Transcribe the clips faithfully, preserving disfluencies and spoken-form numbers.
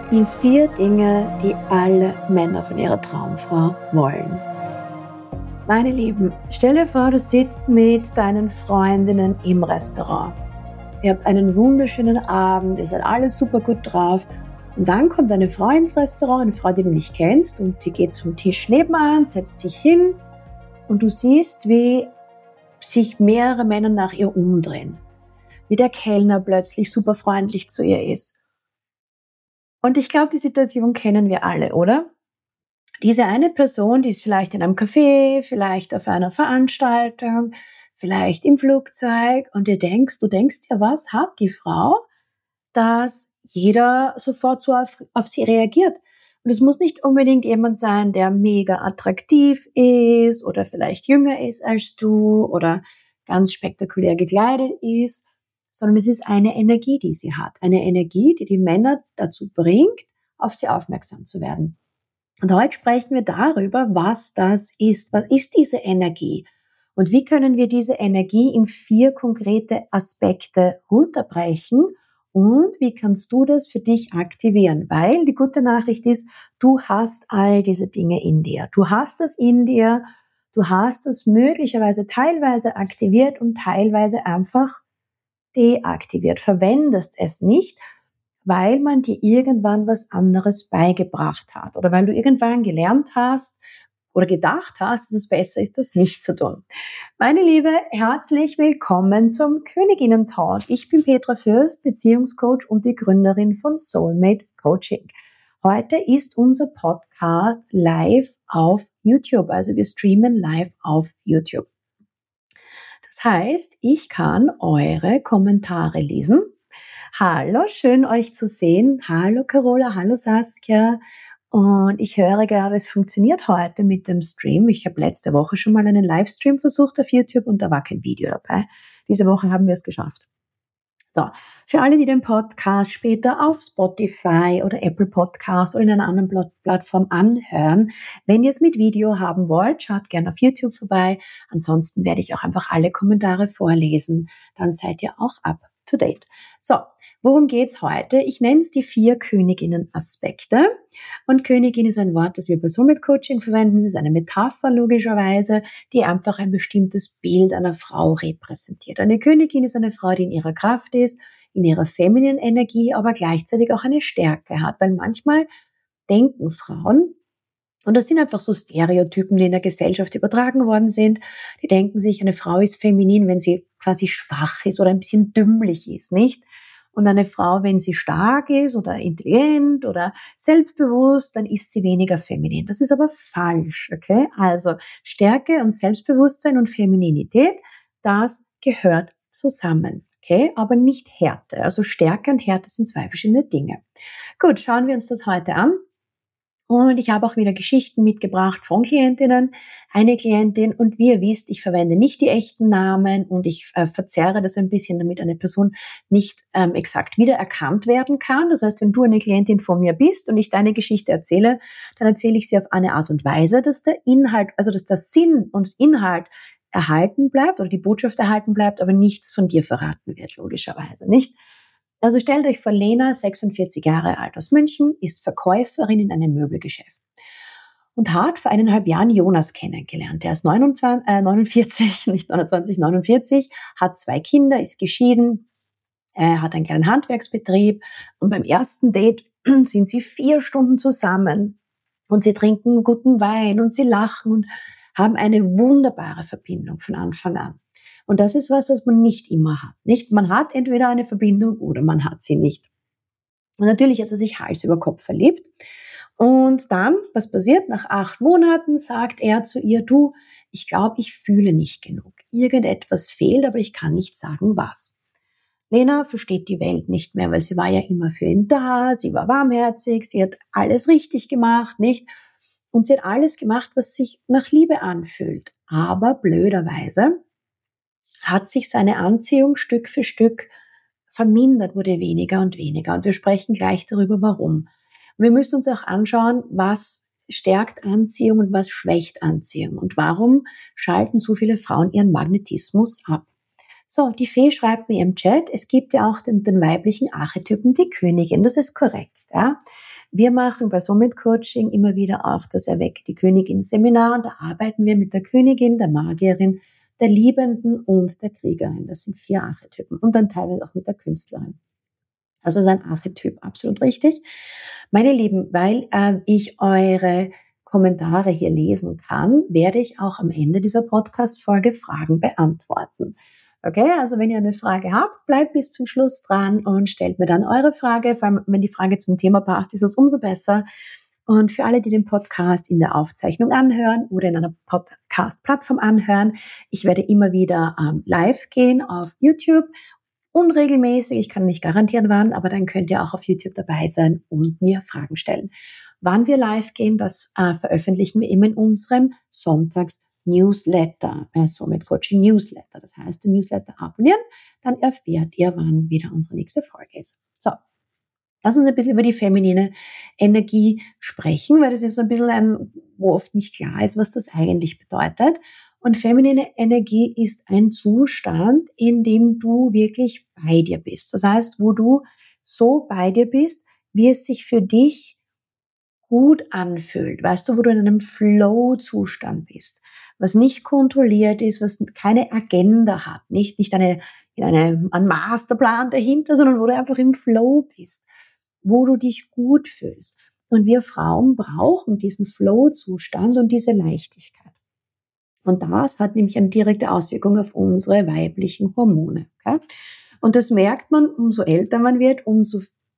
Die vier Dinge, die alle Männer von ihrer Traumfrau wollen. Meine Lieben, stell dir vor, du sitzt mit deinen Freundinnen im Restaurant. Ihr habt einen wunderschönen Abend, ihr seid alle super gut drauf. Und dann kommt eine Frau ins Restaurant, eine Frau, die du nicht kennst, und die geht zum Tisch nebenan, setzt sich hin und du siehst, wie sich mehrere Männer nach ihr umdrehen. Wie der Kellner plötzlich super freundlich zu ihr ist. Und ich glaube, die Situation kennen wir alle, oder? Diese eine Person, die ist vielleicht in einem Café, vielleicht auf einer Veranstaltung, vielleicht im Flugzeug, und du denkst, du denkst ja, was hat die Frau, dass jeder sofort so auf, auf sie reagiert? Und es muss nicht unbedingt jemand sein, der mega attraktiv ist oder vielleicht jünger ist als du oder ganz spektakulär gekleidet ist, sondern es ist eine Energie, die sie hat. Eine Energie, die die Männer dazu bringt, auf sie aufmerksam zu werden. Und heute sprechen wir darüber, was das ist. Was ist diese Energie? Und wie können wir diese Energie in vier konkrete Aspekte runterbrechen? Und wie kannst du das für dich aktivieren? Weil die gute Nachricht ist, du hast all diese Dinge in dir. Du hast das in dir. Du hast es möglicherweise teilweise aktiviert und teilweise einfach deaktiviert. Verwendest es nicht, weil man dir irgendwann was anderes beigebracht hat oder weil du irgendwann gelernt hast oder gedacht hast, dass es besser ist, das nicht zu tun. Meine Liebe, herzlich willkommen zum Königinnen-Talk. Ich bin Petra Fürst, Beziehungscoach und die Gründerin von Soulmate Coaching. Heute ist unser Podcast live auf YouTube, also wir streamen live auf YouTube. Das heißt, ich kann eure Kommentare lesen. Hallo, schön euch zu sehen. Hallo Carola, hallo Saskia. Und ich höre gerade, es funktioniert heute mit dem Stream. Ich habe letzte Woche schon mal einen Livestream versucht auf YouTube und da war kein Video dabei. Diese Woche haben wir es geschafft. So, für alle, die den Podcast später auf Spotify oder Apple Podcast oder in einer anderen Plattform anhören, wenn ihr es mit Video haben wollt, schaut gerne auf YouTube vorbei. Ansonsten werde ich auch einfach alle Kommentare vorlesen. Dann seid ihr auch up to date. So, worum geht's heute? Ich nenne es die vier Königinnen-Aspekte. Und Königin ist ein Wort, das wir bei Soulmate Coaching verwenden. Das ist eine Metapher logischerweise, die einfach ein bestimmtes Bild einer Frau repräsentiert. Eine Königin ist eine Frau, die in ihrer Kraft ist, in ihrer femininen Energie, aber gleichzeitig auch eine Stärke hat. Weil manchmal denken Frauen, und das sind einfach so Stereotypen, die in der Gesellschaft übertragen worden sind. Die denken sich, eine Frau ist feminin, wenn sie quasi schwach ist oder ein bisschen dümmlich ist, nicht? Und eine Frau, wenn sie stark ist oder intelligent oder selbstbewusst, dann ist sie weniger feminin. Das ist aber falsch, okay? Also Stärke und Selbstbewusstsein und Femininität, das gehört zusammen, okay? Aber nicht Härte. Also Stärke und Härte sind zwei verschiedene Dinge. Gut, schauen wir uns das heute an. Und ich habe auch wieder Geschichten mitgebracht von Klientinnen. Eine Klientin, und wie ihr wisst, ich verwende nicht die echten Namen und ich äh, verzerre das ein bisschen, damit eine Person nicht ähm, exakt wiedererkannt werden kann. Das heißt, wenn du eine Klientin von mir bist und ich deine Geschichte erzähle, dann erzähle ich sie auf eine Art und Weise, dass der Inhalt, also dass der Sinn und Inhalt erhalten bleibt oder die Botschaft erhalten bleibt, aber nichts von dir verraten wird, logischerweise, nicht? Also stellt euch vor, Lena, sechsundvierzig Jahre alt aus München, ist Verkäuferin in einem Möbelgeschäft und hat vor eineinhalb Jahren Jonas kennengelernt. Der ist neunundzwanzig, äh, neunundvierzig, nicht neunundzwanzig, neunundvierzig, hat zwei Kinder, ist geschieden, äh, hat einen kleinen Handwerksbetrieb und beim ersten Date sind sie vier Stunden zusammen und sie trinken guten Wein und sie lachen und haben eine wunderbare Verbindung von Anfang an. Und das ist was, was man nicht immer hat, nicht? Man hat entweder eine Verbindung oder man hat sie nicht. Und natürlich hat er sich Hals über Kopf verliebt. Und dann, was passiert? Nach acht Monaten sagt er zu ihr, du, ich glaube, ich fühle nicht genug. Irgendetwas fehlt, aber ich kann nicht sagen, was. Lena versteht die Welt nicht mehr, weil sie war ja immer für ihn da, sie war warmherzig, sie hat alles richtig gemacht, nicht? Und sie hat alles gemacht, was sich nach Liebe anfühlt. Aber blöderweise hat sich seine Anziehung Stück für Stück vermindert, wurde weniger und weniger. Und wir sprechen gleich darüber, warum. Und wir müssen uns auch anschauen, was stärkt Anziehung und was schwächt Anziehung. Und warum schalten so viele Frauen ihren Magnetismus ab? So, die Fee schreibt mir im Chat, es gibt ja auch den, den weiblichen Archetypen, die Königin. Das ist korrekt, ja. Wir machen bei Summit Coaching immer wieder auch das Erwecke die Königin Seminar. Und da arbeiten wir mit der Königin, der Magierin, der Liebenden und der Kriegerin. Das sind vier Archetypen. Und dann teilweise auch mit der Künstlerin. Also ist ein Archetyp absolut richtig. Meine Lieben, weil äh, ich eure Kommentare hier lesen kann, werde ich auch am Ende dieser Podcast-Folge Fragen beantworten. Okay, also wenn ihr eine Frage habt, bleibt bis zum Schluss dran und stellt mir dann eure Frage. Vor allem, wenn die Frage zum Thema passt, ist es umso besser. Und für alle, die den Podcast in der Aufzeichnung anhören oder in einer Podcast-Plattform anhören, ich werde immer wieder ähm, live gehen auf YouTube. Unregelmäßig, ich kann nicht garantieren wann, aber dann könnt ihr auch auf YouTube dabei sein und mir Fragen stellen. Wann wir live gehen, das äh, veröffentlichen wir eben in unserem Sonntags-Newsletter, äh, Summit Coaching Newsletter. Das heißt, den Newsletter abonnieren, dann erfährt ihr, wann wieder unsere nächste Folge ist. So, lass uns ein bisschen über die feminine Energie sprechen, weil das ist so ein bisschen ein, wo oft nicht klar ist, was das eigentlich bedeutet. Und feminine Energie ist ein Zustand, in dem du wirklich bei dir bist. Das heißt, wo du so bei dir bist, wie es sich für dich gut anfühlt. Weißt du, wo du in einem Flow-Zustand bist, was nicht kontrolliert ist, was keine Agenda hat, nicht, nicht eine, in einem, ein Masterplan dahinter, sondern wo du einfach im Flow bist, wo du dich gut fühlst. Und wir Frauen brauchen diesen Flow-Zustand und diese Leichtigkeit. Und das hat nämlich eine direkte Auswirkung auf unsere weiblichen Hormone. Okay? Und das merkt man, umso älter man wird, umso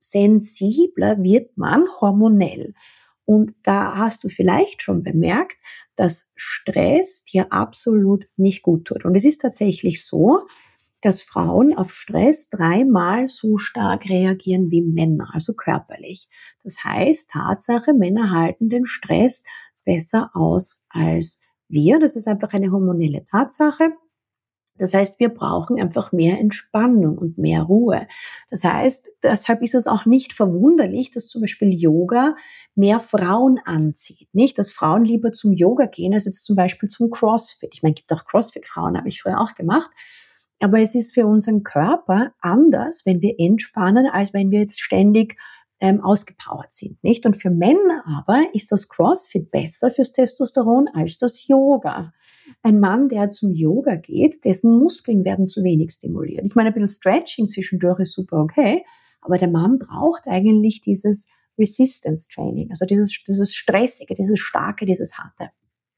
sensibler wird man hormonell. Und da hast du vielleicht schon bemerkt, dass Stress dir absolut nicht gut tut. Und es ist tatsächlich so, dass Frauen auf Stress dreimal so stark reagieren wie Männer, also körperlich. Das heißt, Tatsache, Männer halten den Stress besser aus als wir. Das ist einfach eine hormonelle Tatsache. Das heißt, wir brauchen einfach mehr Entspannung und mehr Ruhe. Das heißt, deshalb ist es auch nicht verwunderlich, dass zum Beispiel Yoga mehr Frauen anzieht. Nicht, dass Frauen lieber zum Yoga gehen, als jetzt zum Beispiel zum CrossFit. Ich meine, es gibt auch CrossFit-Frauen, habe ich früher auch gemacht. Aber es ist für unseren Körper anders, wenn wir entspannen, als wenn wir jetzt ständig ähm, ausgepowert sind, nicht? Und für Männer aber ist das CrossFit besser fürs Testosteron als das Yoga. Ein Mann, der zum Yoga geht, dessen Muskeln werden zu wenig stimuliert. Ich meine, ein bisschen Stretching zwischendurch ist super okay, aber der Mann braucht eigentlich dieses Resistance Training, also dieses, dieses Stressige, dieses Starke, dieses Harte.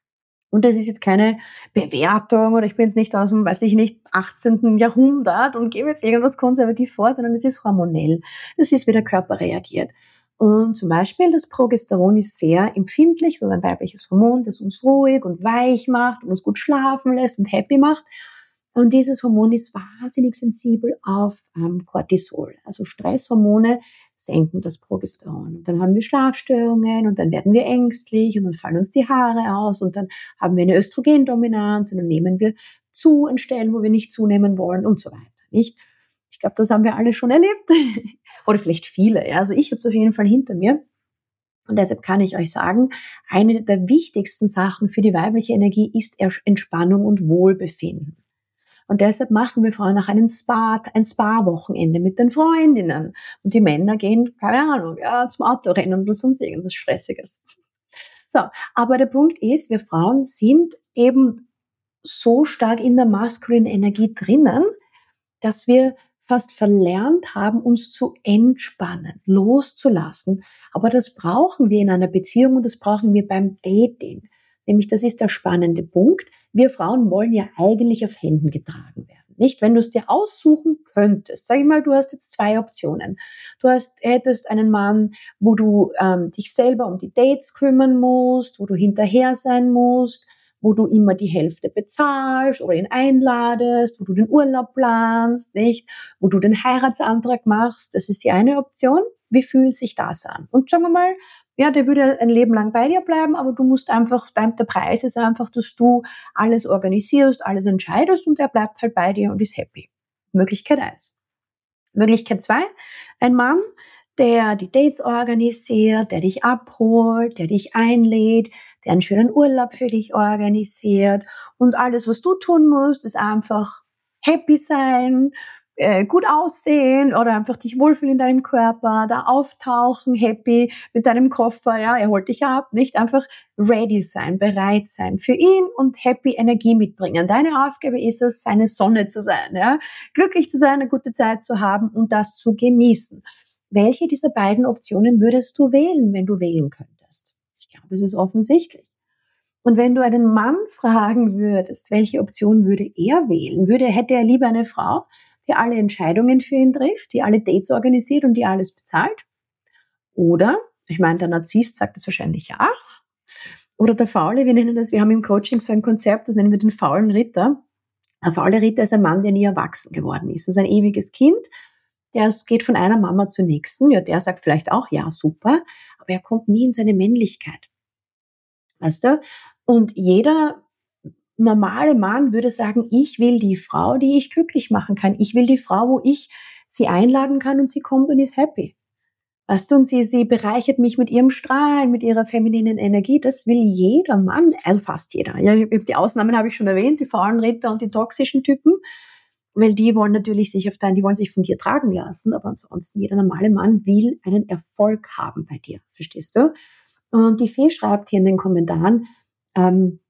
Und das ist jetzt keine Bewertung oder ich bin jetzt nicht aus dem, weiß ich nicht, achtzehnten Jahrhundert und gebe jetzt irgendwas konservativ vor, sondern es ist hormonell. Das ist, wie der Körper reagiert. Und zum Beispiel das Progesteron ist sehr empfindlich, so ein weibliches Hormon, das uns ruhig und weich macht und uns gut schlafen lässt und happy macht. Und dieses Hormon ist wahnsinnig sensibel auf ähm, Cortisol. Also Stresshormone senken das Progesteron. Und dann haben wir Schlafstörungen und dann werden wir ängstlich und dann fallen uns die Haare aus und dann haben wir eine Östrogendominanz und dann nehmen wir zu an Stellen, wo wir nicht zunehmen wollen und so weiter. Nicht? Ich glaube, das haben wir alle schon erlebt. Oder vielleicht viele. Ja? Also ich habe es auf jeden Fall hinter mir. Und deshalb kann ich euch sagen, eine der wichtigsten Sachen für die weibliche Energie ist Entspannung und Wohlbefinden. Und deshalb machen wir Frauen auch einen Spa, ein Spa-Wochenende mit den Freundinnen. Und die Männer gehen, keine Ahnung, ja, zum Autorennen oder sonst irgendwas Stressiges. So, aber der Punkt ist, wir Frauen sind eben so stark in der maskulinen Energie drinnen, dass wir fast verlernt haben, uns zu entspannen, loszulassen. Aber das brauchen wir in einer Beziehung und das brauchen wir beim Dating. Nämlich, das ist der spannende Punkt. Wir Frauen wollen ja eigentlich auf Händen getragen werden. Nicht, wenn du es dir aussuchen könntest. Sag ich mal, du hast jetzt zwei Optionen. Du hast, hättest einen Mann, wo du ähm, dich selber um die Dates kümmern musst, wo du hinterher sein musst, wo du immer die Hälfte bezahlst oder ihn einladest, wo du den Urlaub planst, nicht, wo du den Heiratsantrag machst. Das ist die eine Option. Wie fühlt sich das an? Und sagen wir mal, ja, der würde ein Leben lang bei dir bleiben, aber du musst einfach, der Preis ist einfach, dass du alles organisierst, alles entscheidest und er bleibt halt bei dir und ist happy. Möglichkeit eins. Möglichkeit zwei, ein Mann, der die Dates organisiert, der dich abholt, der dich einlädt, der einen schönen Urlaub für dich organisiert und alles, was du tun musst, ist einfach happy sein, äh, gut aussehen oder einfach dich wohlfühlen in deinem Körper, da auftauchen, happy mit deinem Koffer, ja, er holt dich ab, nicht einfach ready sein, bereit sein für ihn und happy Energie mitbringen. Deine Aufgabe ist es, seine Sonne zu sein, ja, glücklich zu sein, eine gute Zeit zu haben und das zu genießen. Welche dieser beiden Optionen würdest du wählen, wenn du wählen könntest? Ich glaube, es ist offensichtlich. Und wenn du einen Mann fragen würdest, welche Option würde er wählen, würde, hätte er lieber eine Frau, die alle Entscheidungen für ihn trifft, die alle Dates organisiert und die alles bezahlt? Oder, ich meine, der Narzisst sagt das wahrscheinlich ja, oder der Faule, wir nennen das, wir haben im Coaching so ein Konzept, das nennen wir den faulen Ritter. Ein fauler Ritter ist ein Mann, der nie erwachsen geworden ist. Das ist ein ewiges Kind, der geht von einer Mama zur nächsten, ja, der sagt vielleicht auch, ja, super, aber er kommt nie in seine Männlichkeit. Weißt du? Und jeder normale Mann würde sagen, ich will die Frau, die ich glücklich machen kann. Ich will die Frau, wo ich sie einladen kann und sie kommt und ist happy. Weißt du, und sie, sie bereichert mich mit ihrem Strahlen, mit ihrer femininen Energie. Das will jeder Mann, also fast jeder. Ja, die Ausnahmen habe ich schon erwähnt, die faulen Ritter und die toxischen Typen, weil die wollen natürlich sich auf dein, die wollen sich von dir tragen lassen, aber ansonsten jeder normale Mann will einen Erfolg haben bei dir. Verstehst du? Und die Fee schreibt hier in den Kommentaren, ähm,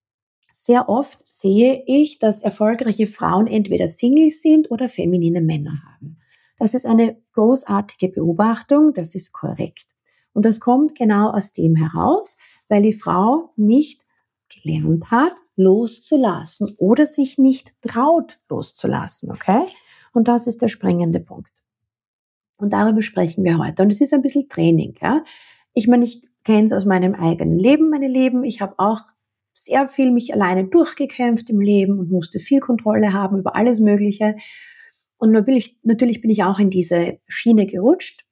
sehr oft sehe ich, dass erfolgreiche Frauen entweder Single sind oder feminine Männer haben. Das ist eine großartige Beobachtung, das ist korrekt. Und das kommt genau aus dem heraus, weil die Frau nicht gelernt hat, loszulassen oder sich nicht traut, loszulassen, okay? Und das ist der springende Punkt. Und darüber sprechen wir heute. Und es ist ein bisschen Training, ja? Ich meine, ich kenne es aus meinem eigenen Leben, meine Lieben. Ich habe auch sehr viel mich alleine durchgekämpft im Leben und musste viel Kontrolle haben über alles Mögliche. Und natürlich, natürlich bin ich auch in diese Schiene gerutscht,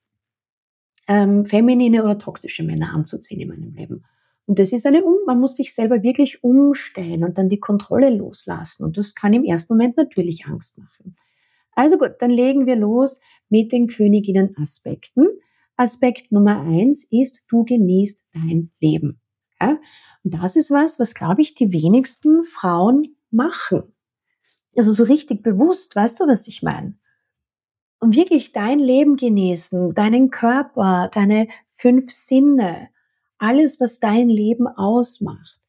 ähm, feminine oder toxische Männer anzuziehen in meinem Leben. Und das ist eine, man muss sich selber wirklich umstellen und dann die Kontrolle loslassen. Und das kann im ersten Moment natürlich Angst machen. Also gut, dann legen wir los mit den Königinnen-Aspekten. Aspekt Nummer eins ist, du genießt dein Leben. Ja? Und das ist was, was, glaube ich, die wenigsten Frauen machen. Also so richtig bewusst, weißt du, was ich meine? Und wirklich dein Leben genießen, deinen Körper, deine fünf Sinne, alles, was dein Leben ausmacht.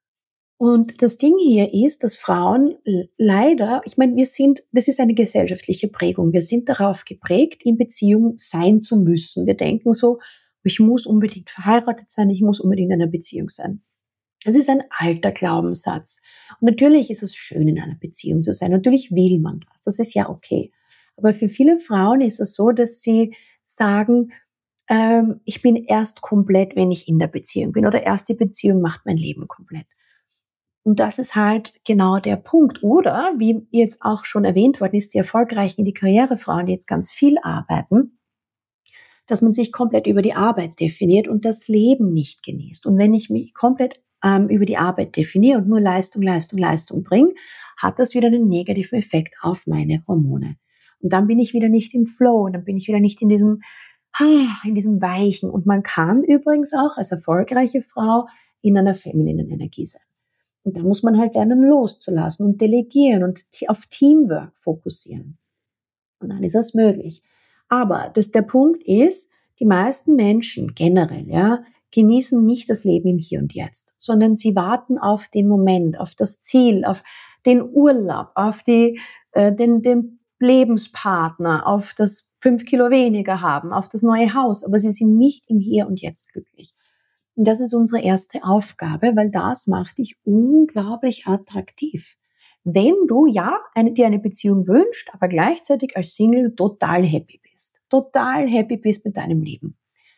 Und das Ding hier ist, dass Frauen leider, ich meine, wir sind, das ist eine gesellschaftliche Prägung, wir sind darauf geprägt, in Beziehung sein zu müssen. Wir denken so, ich muss unbedingt verheiratet sein, ich muss unbedingt in einer Beziehung sein. Das ist ein alter Glaubenssatz. Und natürlich ist es schön, in einer Beziehung zu sein. Natürlich will man das. Das ist ja okay. Aber für viele Frauen ist es so, dass sie sagen, ähm, ich bin erst komplett, wenn ich in der Beziehung bin. Oder erst die Beziehung macht mein Leben komplett. Und das ist halt genau der Punkt. Oder, wie jetzt auch schon erwähnt worden ist, die erfolgreichen, die Karrierefrauen, die jetzt ganz viel arbeiten, dass man sich komplett über die Arbeit definiert und das Leben nicht genießt. Und wenn ich mich komplett ähm, über die Arbeit definiere und nur Leistung, Leistung, Leistung bringe, hat das wieder einen negativen Effekt auf meine Hormone. Und dann bin ich wieder nicht im Flow und dann bin ich wieder nicht in diesem, in diesem Weichen. Und man kann übrigens auch als erfolgreiche Frau in einer femininen Energie sein. Und da muss man halt lernen, loszulassen und delegieren und auf Teamwork fokussieren. Und dann ist das möglich. Aber das, der Punkt ist, die meisten Menschen generell, ja, genießen nicht das Leben im Hier und Jetzt, sondern sie warten auf den Moment, auf das Ziel, auf den Urlaub, auf die, äh, den, den Lebenspartner, auf das fünf Kilo weniger haben, auf das neue Haus. Aber sie sind nicht im Hier und Jetzt glücklich. Und das ist unsere erste Aufgabe, weil das macht dich unglaublich attraktiv. Wenn du ja eine, dir eine Beziehung wünschst, aber gleichzeitig als Single total happy bist. Total happy bist mit deinem Leben.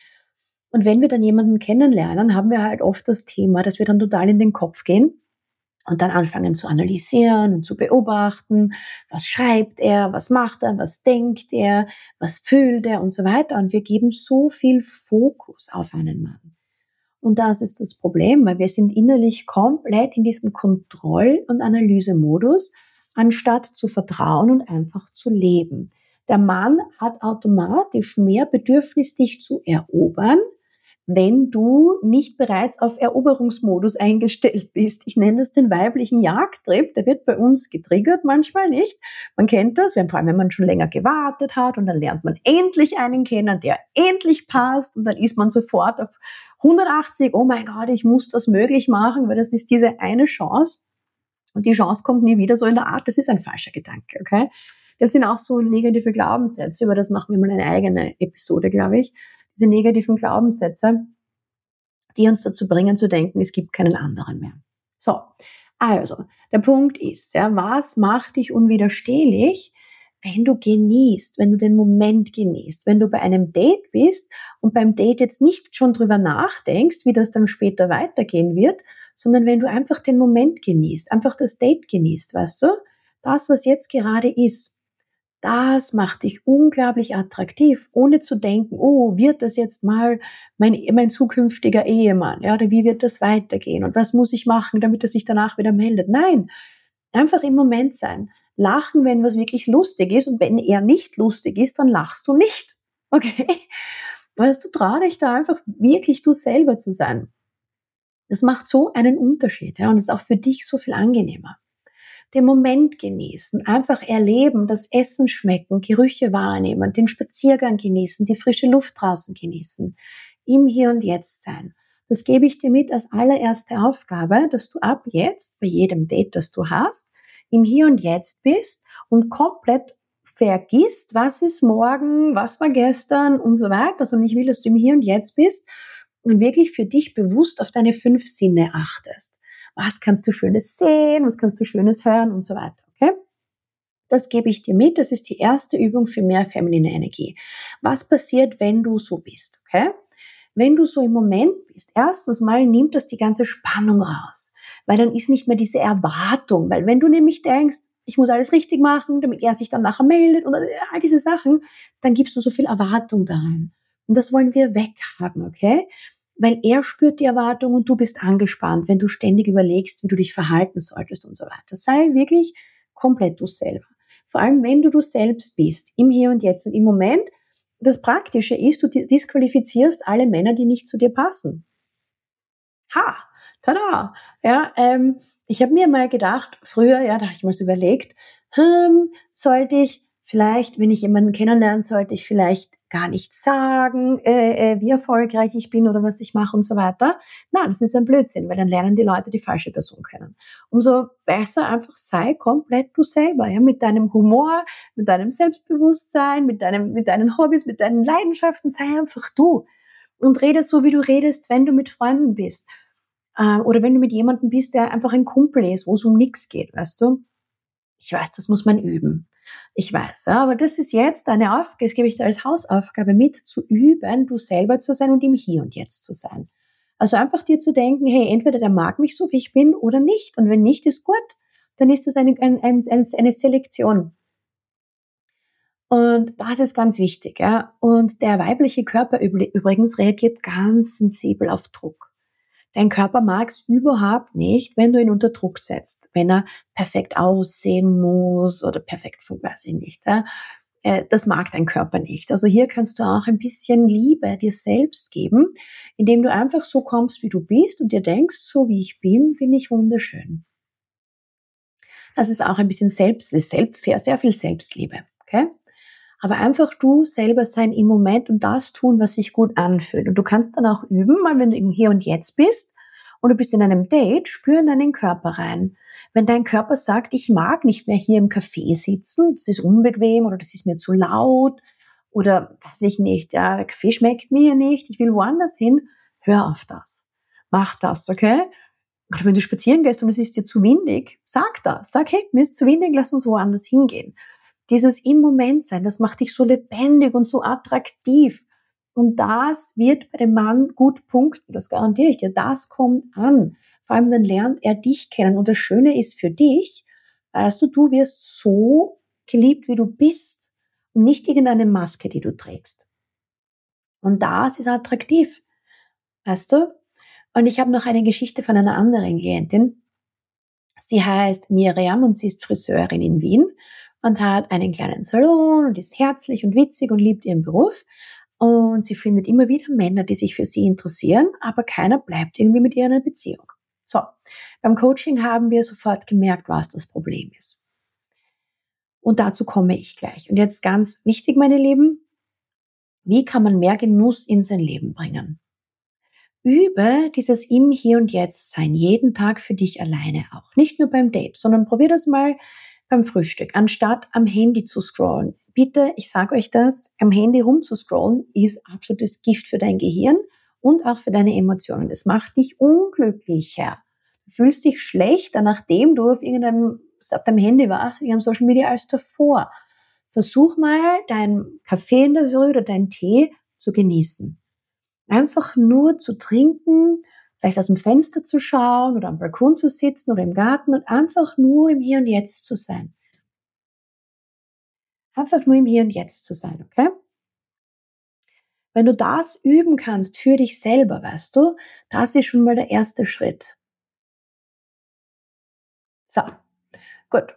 Und wenn wir dann jemanden kennenlernen, haben wir halt oft das Thema, dass wir dann total in den Kopf gehen und dann anfangen zu analysieren und zu beobachten, was schreibt er, was macht er, was denkt er, was fühlt er und so weiter. Und wir geben so viel Fokus auf einen Mann. Und das ist das Problem, weil wir sind innerlich komplett in diesem Kontroll- und Analysemodus, anstatt zu vertrauen und einfach zu leben. Der Mann hat automatisch mehr Bedürfnis, dich zu erobern, wenn du nicht bereits auf Eroberungsmodus eingestellt bist. Ich nenne das den weiblichen Jagdtrieb, der wird bei uns getriggert, manchmal nicht. Man kennt das, vor allem wenn man schon länger gewartet hat und dann lernt man endlich einen kennen, der endlich passt und dann ist man sofort auf hundertachtzig, oh mein Gott, ich muss das möglich machen, weil das ist diese eine Chance und die Chance kommt nie wieder, so in der Art, das ist ein falscher Gedanke, okay? Das sind auch so negative Glaubenssätze, über das machen wir mal eine eigene Episode, glaube ich. Diese negativen Glaubenssätze, die uns dazu bringen zu denken, es gibt keinen anderen mehr. So, also, der Punkt ist, ja, was macht dich unwiderstehlich, wenn du genießt, wenn du den Moment genießt, wenn du bei einem Date bist und beim Date jetzt nicht schon drüber nachdenkst, wie das dann später weitergehen wird, sondern wenn du einfach den Moment genießt, einfach das Date genießt, weißt du, das, was jetzt gerade ist. Das macht dich unglaublich attraktiv, ohne zu denken, oh, wird das jetzt mal mein, mein zukünftiger Ehemann, ja, oder wie wird das weitergehen und was muss ich machen, damit er sich danach wieder meldet? Nein, einfach im Moment sein. Lachen, wenn was wirklich lustig ist und wenn er nicht lustig ist, dann lachst du nicht, okay? Weißt du, trau dich da einfach wirklich du selber zu sein. Das macht so einen Unterschied, ja, und ist auch für dich so viel angenehmer. Den Moment genießen, einfach erleben, das Essen schmecken, Gerüche wahrnehmen, den Spaziergang genießen, die frische Luft draußen genießen, im Hier und Jetzt sein. Das gebe ich dir mit als allererste Aufgabe, dass du ab jetzt, bei jedem Date, das du hast, im Hier und Jetzt bist und komplett vergisst, was ist morgen, was war gestern und so weiter. Also ich will, dass du im Hier und Jetzt bist und wirklich für dich bewusst auf deine fünf Sinne achtest. Was kannst du Schönes sehen, was kannst du Schönes hören und so weiter, okay? Das gebe ich dir mit, das ist die erste Übung für mehr feminine Energie. Was passiert, wenn du so bist, okay? Wenn du so im Moment bist, erstens mal nimmt das die ganze Spannung raus, weil dann ist nicht mehr diese Erwartung, weil wenn du nämlich denkst, ich muss alles richtig machen, damit er sich dann nachher meldet und all diese Sachen, dann gibst du so viel Erwartung da rein. Und das wollen wir weghaben, okay? Weil er spürt die Erwartung und du bist angespannt, wenn du ständig überlegst, wie du dich verhalten solltest und so weiter. Sei wirklich komplett du selber. Vor allem, wenn du du selbst bist, im Hier und Jetzt und im Moment. Das Praktische ist, du disqualifizierst alle Männer, die nicht zu dir passen. Ha, tada! Ja, ähm, ich habe mir mal gedacht, früher, ja, da habe ich mal so überlegt, hm, sollte ich vielleicht, wenn ich jemanden kennenlernen, sollte ich vielleicht gar nicht sagen, äh, äh, wie erfolgreich ich bin oder was ich mache und so weiter. Nein, das ist ein Blödsinn, weil dann lernen die Leute die falsche Person kennen. Umso besser einfach sei komplett du selber, ja, mit deinem Humor, mit deinem Selbstbewusstsein, mit deinem, mit deinen Hobbys, mit deinen Leidenschaften, sei einfach du. Und rede so, wie du redest, wenn du mit Freunden bist. Äh, oder wenn du mit jemandem bist, der einfach ein Kumpel ist, wo es um nichts geht, weißt du? Ich weiß, das muss man üben. Ich weiß, ja, aber das ist jetzt deine Aufgabe, das gebe ich dir als Hausaufgabe mit, zu üben, du selber zu sein und im Hier und Jetzt zu sein. Also einfach dir zu denken, hey, entweder der mag mich so, wie ich bin, oder nicht. Und wenn nicht, ist gut. Dann ist das eine, eine, eine, eine Selektion. Und das ist ganz wichtig, ja. Und der weibliche Körper übrigens reagiert ganz sensibel auf Druck. Dein Körper mag es überhaupt nicht, wenn du ihn unter Druck setzt, wenn er perfekt aussehen muss oder perfekt, weiß ich nicht. Ja. Das mag dein Körper nicht. Also hier kannst du auch ein bisschen Liebe dir selbst geben, indem du einfach so kommst, wie du bist und dir denkst, so wie ich bin, bin ich wunderschön. Das ist auch ein bisschen selbst, ist selbst, sehr viel Selbstliebe, okay? Aber einfach du selber sein im Moment und das tun, was sich gut anfühlt. Und du kannst dann auch üben, mal wenn du im Hier und Jetzt bist und du bist in einem Date, spür in deinen Körper rein. Wenn dein Körper sagt, ich mag nicht mehr hier im Café sitzen, das ist unbequem oder das ist mir zu laut oder weiß ich nicht, ja, der Kaffee schmeckt mir hier nicht, ich will woanders hin, hör auf das. Mach das, okay? Oder wenn du spazieren gehst und es ist dir zu windig, sag das. Sag, hey, mir ist zu windig, lass uns woanders hingehen. Dieses im Moment sein, das macht dich so lebendig und so attraktiv. Und das wird bei dem Mann gut punkten, das garantiere ich dir. Das kommt an. Vor allem dann lernt er dich kennen. Und das Schöne ist für dich, weißt du, du wirst so geliebt, wie du bist und nicht irgendeine Maske, die du trägst. Und das ist attraktiv, weißt du? Und ich habe noch eine Geschichte von einer anderen Klientin. Sie heißt Miriam und sie ist Friseurin in Wien und hat einen kleinen Salon und ist herzlich und witzig und liebt ihren Beruf. und sie findet immer wieder Männer, die sich für sie interessieren, aber keiner bleibt irgendwie mit ihr in einer Beziehung. So, beim Coaching haben wir sofort gemerkt, was das Problem ist. Und dazu komme ich gleich. Und jetzt ganz wichtig, meine Lieben, wie kann man mehr Genuss in sein Leben bringen? Übe dieses im Hier und Jetzt sein, jeden Tag für dich alleine auch. Nicht nur beim Date, sondern probier das mal beim Frühstück, anstatt am Handy zu scrollen. Bitte, ich sage euch das, am Handy rumzuscrollen ist absolutes Gift für dein Gehirn und auch für deine Emotionen. Es macht dich unglücklicher. Du fühlst dich schlechter, nachdem du auf irgendeinem, auf deinem Handy warst, in einem Social Media, als davor. Versuch mal, deinen Kaffee in der Früh oder deinen Tee zu genießen. Einfach nur zu trinken, vielleicht aus dem Fenster zu schauen oder am Balkon zu sitzen oder im Garten und einfach nur im Hier und Jetzt zu sein. Einfach nur im Hier und Jetzt zu sein, okay? Wenn du das üben kannst für dich selber, weißt du, das ist schon mal der erste Schritt. So, gut.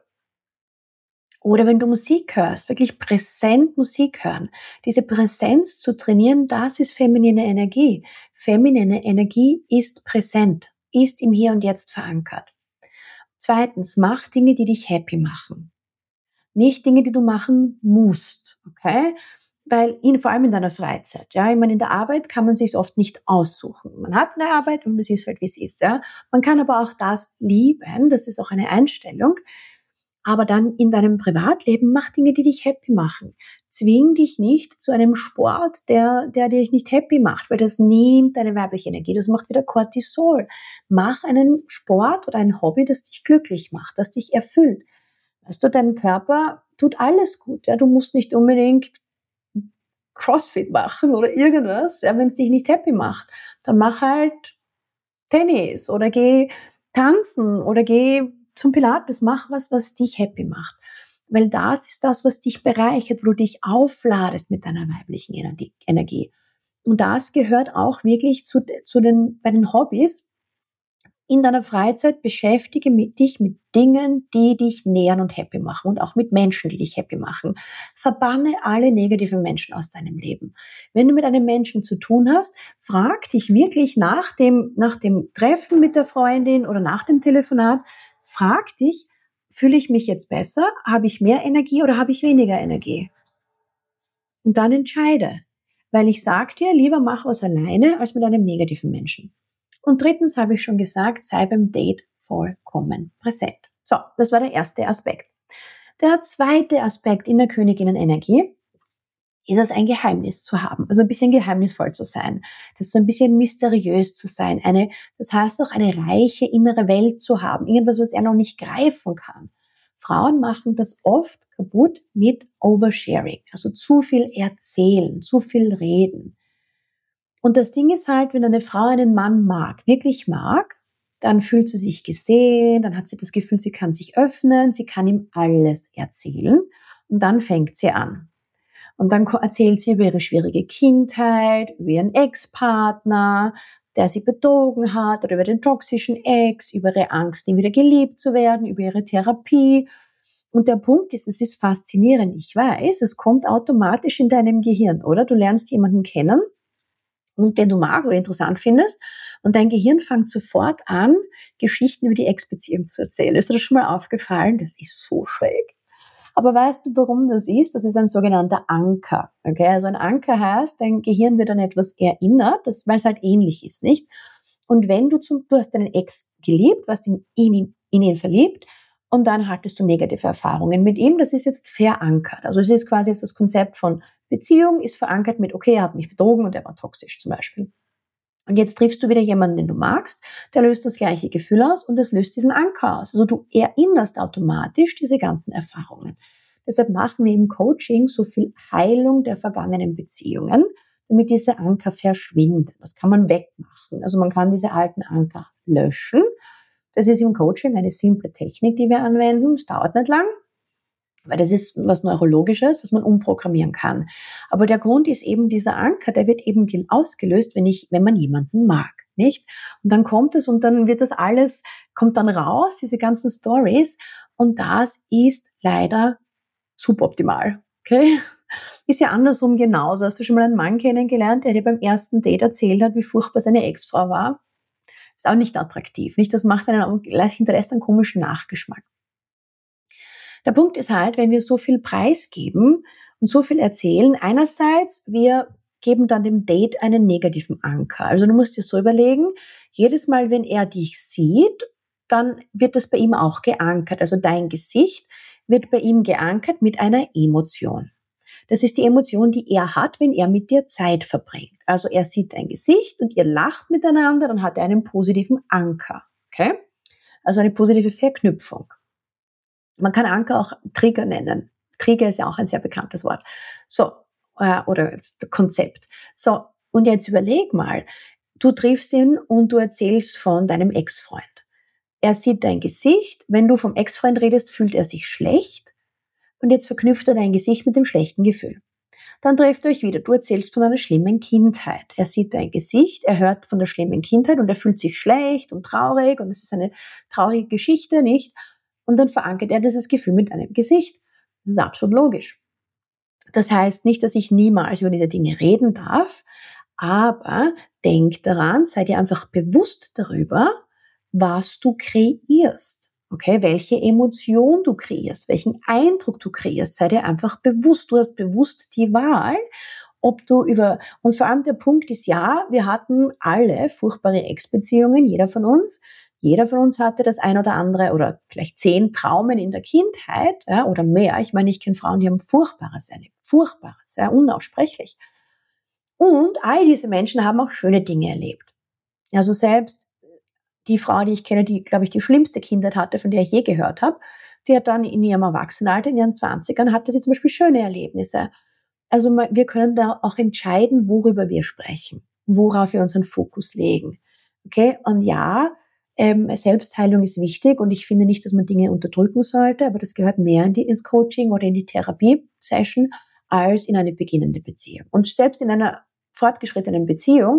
Oder wenn du Musik hörst, wirklich präsent Musik hören. Diese Präsenz zu trainieren, das ist feminine Energie. Feminine Energie ist präsent, ist im Hier und Jetzt verankert. Zweitens, mach Dinge, die dich happy machen. Nicht Dinge, die du machen musst, okay? Weil, in, vor allem in deiner Freizeit, ja, ich meine, in der Arbeit kann man sich oft nicht aussuchen. Man hat eine Arbeit und es ist halt, wie es ist, ja. Man kann aber auch das lieben, das ist auch eine Einstellung. Aber dann in deinem Privatleben mach Dinge, die dich happy machen. Zwing dich nicht zu einem Sport, der, der dich nicht happy macht, weil das nimmt deine weibliche Energie, das macht wieder Cortisol. Mach einen Sport oder ein Hobby, das dich glücklich macht, das dich erfüllt. Weißt du, dein Körper tut alles gut, ja. Du musst nicht unbedingt Crossfit machen oder irgendwas, ja, wenn es dich nicht happy macht. Dann mach halt Tennis oder geh tanzen oder geh zum Pilates, mach was, was dich happy macht. Weil das ist das, was dich bereichert, wo du dich aufladest mit deiner weiblichen Energie. Und das gehört auch wirklich zu, zu den, bei den Hobbys. In deiner Freizeit beschäftige mit dich mit Dingen, die dich nähern und happy machen und auch mit Menschen, die dich happy machen. Verbanne alle negativen Menschen aus deinem Leben. Wenn du mit einem Menschen zu tun hast, frag dich wirklich nach dem, nach dem Treffen mit der Freundin oder nach dem Telefonat, frag dich, fühle ich mich jetzt besser? Habe ich mehr Energie oder habe ich weniger Energie? Und dann entscheide. Weil ich sag dir, lieber mach was alleine als mit einem negativen Menschen. Und drittens habe ich schon gesagt, sei beim Date vollkommen präsent. So, das war der erste Aspekt. Der zweite Aspekt in der Königinnenenergie ist es, ein Geheimnis zu haben, also ein bisschen geheimnisvoll zu sein, das ist so ein bisschen mysteriös zu sein, eine, das heißt auch eine reiche innere Welt zu haben, irgendwas, was er noch nicht greifen kann. Frauen machen das oft kaputt mit Oversharing, also zu viel erzählen, zu viel reden. Und das Ding ist halt, wenn eine Frau einen Mann mag, wirklich mag, dann fühlt sie sich gesehen, dann hat sie das Gefühl, sie kann sich öffnen, sie kann ihm alles erzählen und dann fängt sie an. Und dann erzählt sie über ihre schwierige Kindheit, über ihren Ex-Partner, der sie betrogen hat, oder über den toxischen Ex, über ihre Angst, nie wieder geliebt zu werden, über ihre Therapie. Und der Punkt ist, es ist faszinierend, ich weiß, es kommt automatisch in deinem Gehirn, oder? Du lernst jemanden kennen, und den du magst oder interessant findest, und dein Gehirn fängt sofort an, Geschichten über die Ex-Beziehung zu erzählen. Ist dir das schon mal aufgefallen? Das ist so schräg. Aber weißt du, warum das ist? Das ist ein sogenannter Anker. Okay, also ein Anker heißt, dein Gehirn wird an etwas erinnert, das, weil es halt ähnlich ist, nicht? Und wenn du zum, du hast deinen Ex geliebt, warst in ihn, in ihn verliebt, und dann hattest du negative Erfahrungen mit ihm, das ist jetzt verankert. Also es ist quasi jetzt das Konzept von Beziehung ist verankert mit, okay, er hat mich betrogen und er war toxisch zum Beispiel. Und jetzt triffst du wieder jemanden, den du magst, der löst das gleiche Gefühl aus und das löst diesen Anker aus. Also du erinnerst automatisch diese ganzen Erfahrungen. Deshalb machen wir im Coaching so viel Heilung der vergangenen Beziehungen, damit diese Anker verschwinden. Das kann man wegmachen. Also man kann diese alten Anker löschen. Das ist im Coaching eine simple Technik, die wir anwenden. Es dauert nicht lang, weil das ist was Neurologisches, was man umprogrammieren kann. Aber der Grund ist eben dieser Anker, der wird eben ausgelöst, wenn ich, wenn man jemanden mag, nicht? Und dann kommt es und dann wird das alles, kommt dann raus, diese ganzen Stories, und das ist leider suboptimal, okay? Ist ja andersrum genauso. Hast du schon mal einen Mann kennengelernt, der dir beim ersten Date erzählt hat, wie furchtbar seine Ex-Frau war? Ist auch nicht attraktiv, nicht? Das macht einen, hinterlässt einen komischen Nachgeschmack. Der Punkt ist halt, wenn wir so viel preisgeben und so viel erzählen, einerseits, wir geben dann dem Date einen negativen Anker. Also du musst dir so überlegen, jedes Mal, wenn er dich sieht, dann wird das bei ihm auch geankert. Also dein Gesicht wird bei ihm geankert mit einer Emotion. Das ist die Emotion, die er hat, wenn er mit dir Zeit verbringt. Also er sieht dein Gesicht und ihr lacht miteinander, dann hat er einen positiven Anker. Okay? Also eine positive Verknüpfung. Man kann Anker auch Trigger nennen. Trigger ist ja auch ein sehr bekanntes Wort. So, äh, oder das Konzept. So, und jetzt überleg mal, du triffst ihn und du erzählst von deinem Ex-Freund. Er sieht dein Gesicht, wenn du vom Ex-Freund redest, fühlt er sich schlecht und jetzt verknüpft er dein Gesicht mit dem schlechten Gefühl. Dann trefft ihr euch wieder, du erzählst von einer schlimmen Kindheit. Er sieht dein Gesicht, er hört von der schlimmen Kindheit und er fühlt sich schlecht und traurig und es ist eine traurige Geschichte, nicht? Und dann verankert er dieses Gefühl mit einem Gesicht. Das ist absolut logisch. Das heißt nicht, dass ich niemals über diese Dinge reden darf, aber denk daran, sei dir einfach bewusst darüber, was du kreierst. Okay, welche Emotion du kreierst, welchen Eindruck du kreierst, sei dir einfach bewusst. Du hast bewusst die Wahl, ob du über, und vor allem der Punkt ist, ja, wir hatten alle furchtbare Ex-Beziehungen, jeder von uns. Jeder von uns hatte das ein oder andere oder vielleicht zehn Traumen in der Kindheit, ja, oder mehr. Ich meine, ich kenne Frauen, die haben Furchtbares erlebt. Furchtbares, ja, unaussprechlich. Und all diese Menschen haben auch schöne Dinge erlebt. Also selbst die Frau, die ich kenne, die, glaube ich, die schlimmste Kindheit hatte, von der ich je gehört habe, die hat dann in ihrem Erwachsenenalter, in ihren Zwanzigern, hatte sie zum Beispiel schöne Erlebnisse. Also wir können da auch entscheiden, worüber wir sprechen, worauf wir unseren Fokus legen. Okay? Und ja, ähm, Selbstheilung ist wichtig und ich finde nicht, dass man Dinge unterdrücken sollte, aber das gehört mehr in die, ins Coaching oder in die Therapie-Session als in eine beginnende Beziehung. Und selbst in einer fortgeschrittenen Beziehung,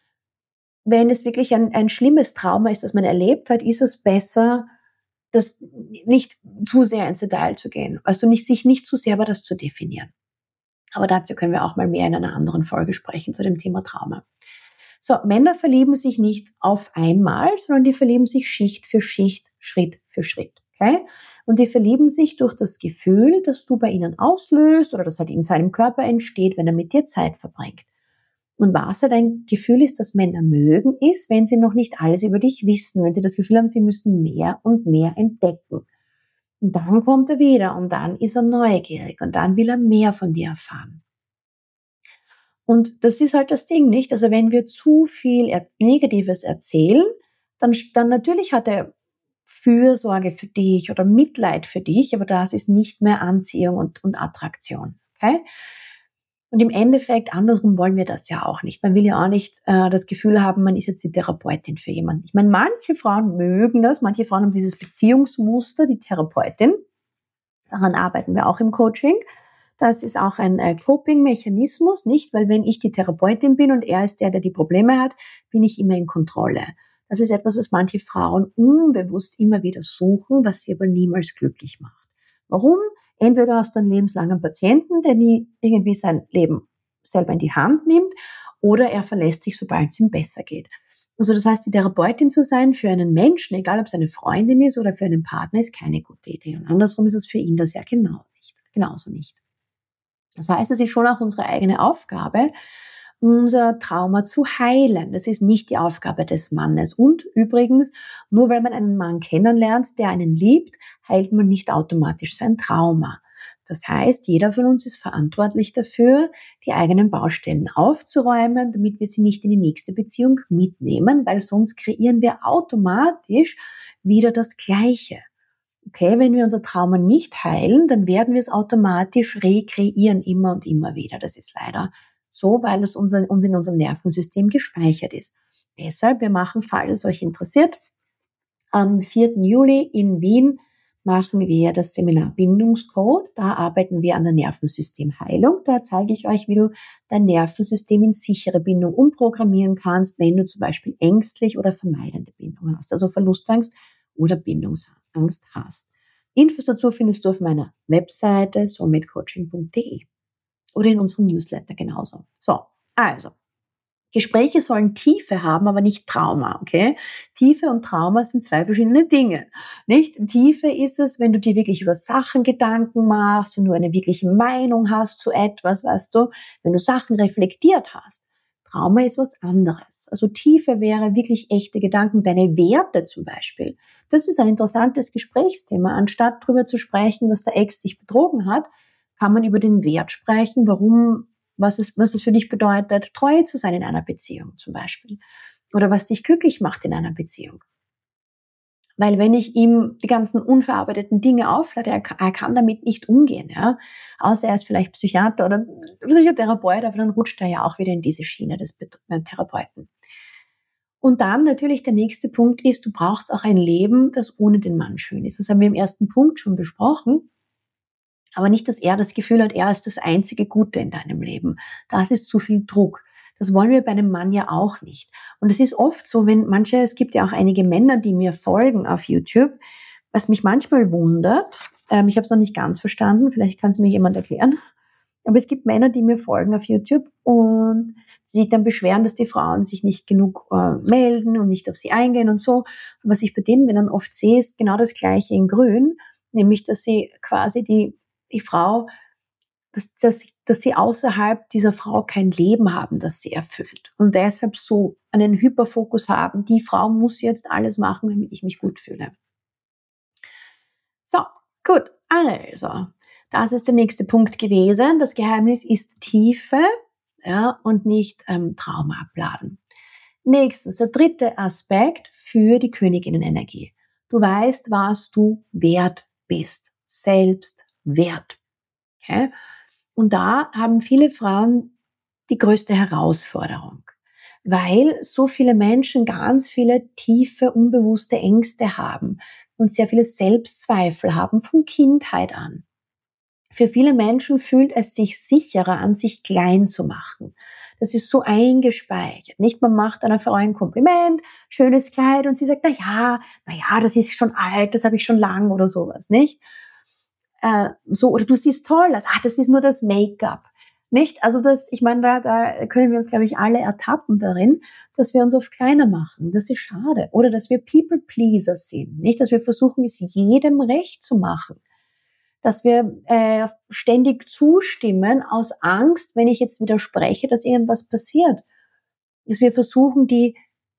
wenn es wirklich ein, ein schlimmes Trauma ist, das man erlebt hat, ist es besser, das nicht zu sehr ins Detail zu gehen. Also nicht, sich nicht zu sehr über das zu definieren. Aber dazu können wir auch mal mehr in einer anderen Folge sprechen zu dem Thema Trauma. So, Männer verlieben sich nicht auf einmal, sondern die verlieben sich Schicht für Schicht, Schritt für Schritt. Okay? Und die verlieben sich durch das Gefühl, das du bei ihnen auslöst oder das halt in seinem Körper entsteht, wenn er mit dir Zeit verbringt. Und was halt ein Gefühl ist, das Männer mögen, ist, wenn sie noch nicht alles über dich wissen, wenn sie das Gefühl haben, sie müssen mehr und mehr entdecken. Und dann kommt er wieder und dann ist er neugierig und dann will er mehr von dir erfahren. Und das ist halt das Ding, nicht? Also wenn wir zu viel Negatives erzählen, dann, dann natürlich hat er Fürsorge für dich oder Mitleid für dich, aber das ist nicht mehr Anziehung und, und Attraktion. Okay? Und im Endeffekt, andersrum wollen wir das ja auch nicht. Man will ja auch nicht äh, das Gefühl haben, man ist jetzt die Therapeutin für jemanden. Ich meine, manche Frauen mögen das, manche Frauen haben dieses Beziehungsmuster, die Therapeutin. Daran arbeiten wir auch im Coaching. Das ist auch ein äh, Coping-Mechanismus, nicht? Weil wenn ich die Therapeutin bin und er ist der, der die Probleme hat, bin ich immer in Kontrolle. Das ist etwas, was manche Frauen unbewusst immer wieder suchen, was sie aber niemals glücklich macht. Warum? Entweder hast du einen lebenslangen Patienten, der nie irgendwie sein Leben selber in die Hand nimmt, oder er verlässt dich, sobald es ihm besser geht. Also das heißt, die Therapeutin zu sein für einen Menschen, egal ob es eine Freundin ist oder für einen Partner, ist keine gute Idee. Und andersrum ist es für ihn das ja genau nicht, genauso nicht. Das heißt, es ist schon auch unsere eigene Aufgabe, unser Trauma zu heilen. Das ist nicht die Aufgabe des Mannes. Und übrigens, nur weil man einen Mann kennenlernt, der einen liebt, heilt man nicht automatisch sein Trauma. Das heißt, jeder von uns ist verantwortlich dafür, die eigenen Baustellen aufzuräumen, damit wir sie nicht in die nächste Beziehung mitnehmen, weil sonst kreieren wir automatisch wieder das Gleiche. Okay, wenn wir unser Trauma nicht heilen, dann werden wir es automatisch rekreieren, immer und immer wieder. Das ist leider so, weil es uns in unserem Nervensystem gespeichert ist. Deshalb, wir machen, falls es euch interessiert, am vierten Juli in Wien machen wir das Seminar Bindungscode. Da arbeiten wir an der Nervensystemheilung. Da zeige ich euch, wie du dein Nervensystem in sichere Bindung umprogrammieren kannst, wenn du zum Beispiel ängstlich oder vermeidende Bindungen hast, also Verlustangst oder Bindungsangst hast. Infos dazu findest du auf meiner Webseite soulmatecoaching punkt de. Oder in unserem Newsletter genauso. So, also, Gespräche sollen Tiefe haben, aber nicht Trauma, okay? Tiefe und Trauma sind zwei verschiedene Dinge, nicht? Tiefe ist es, wenn du dir wirklich über Sachen Gedanken machst, wenn du eine wirkliche Meinung hast zu etwas, weißt du, wenn du Sachen reflektiert hast. Trauma ist was anderes. Also Tiefe wäre wirklich echte Gedanken, deine Werte zum Beispiel. Das ist ein interessantes Gesprächsthema. Anstatt darüber zu sprechen, dass der Ex dich betrogen hat, kann man über den Wert sprechen, warum was es, was es für dich bedeutet, treu zu sein in einer Beziehung zum Beispiel. Oder was dich glücklich macht in einer Beziehung. Weil wenn ich ihm die ganzen unverarbeiteten Dinge auflade, er kann, er kann damit nicht umgehen. Ja? Außer er ist vielleicht Psychiater oder Psychotherapeut, aber dann rutscht er ja auch wieder in diese Schiene des Therapeuten. Und dann natürlich der nächste Punkt ist, du brauchst auch ein Leben, das ohne den Mann schön ist. Das haben wir im ersten Punkt schon besprochen. Aber nicht, dass er das Gefühl hat, er ist das einzige Gute in deinem Leben. Das ist zu viel Druck. Das wollen wir bei einem Mann ja auch nicht. Und es ist oft so, wenn manche, es gibt ja auch einige Männer, die mir folgen auf YouTube, was mich manchmal wundert, ähm, ich habe es noch nicht ganz verstanden, vielleicht kann es mir jemand erklären, aber es gibt Männer, die mir folgen auf YouTube und sich dann beschweren, dass die Frauen sich nicht genug äh, melden und nicht auf sie eingehen und so. Und was ich bei den Männern oft sehe, ist genau das Gleiche in Grün, nämlich, dass sie quasi die die Frau, dass, dass, dass sie außerhalb dieser Frau kein Leben haben, das sie erfüllt. Und deshalb so einen Hyperfokus haben, die Frau muss jetzt alles machen, damit ich mich gut fühle. So, gut, also, das ist der nächste Punkt gewesen. Das Geheimnis ist Tiefe, ja, und nicht ähm, Trauma abladen. Nächstens, der dritte Aspekt für die Königinnenenergie. Du weißt, was du wert bist. Selbstwert. Okay? Und da haben viele Frauen die größte Herausforderung, weil so viele Menschen ganz viele tiefe, unbewusste Ängste haben und sehr viele Selbstzweifel haben von Kindheit an. Für viele Menschen fühlt es sich sicherer an, sich klein zu machen. Das ist so eingespeichert. Nicht, man macht einer Frau ein Kompliment, schönes Kleid und sie sagt, na ja, na ja, das ist schon alt, das habe ich schon lang oder sowas, nicht? Äh, so, oder du siehst toll aus, ach, das ist nur das Make-up. Nicht? Also das, ich meine, da, da können wir uns, glaube ich, alle ertappen darin, dass wir uns oft kleiner machen. Das ist schade. Oder dass wir People-Pleaser sind. Nicht? Dass wir versuchen, es jedem recht zu machen. Dass wir äh, ständig zustimmen aus Angst, wenn ich jetzt widerspreche, dass irgendwas passiert. Dass wir versuchen, die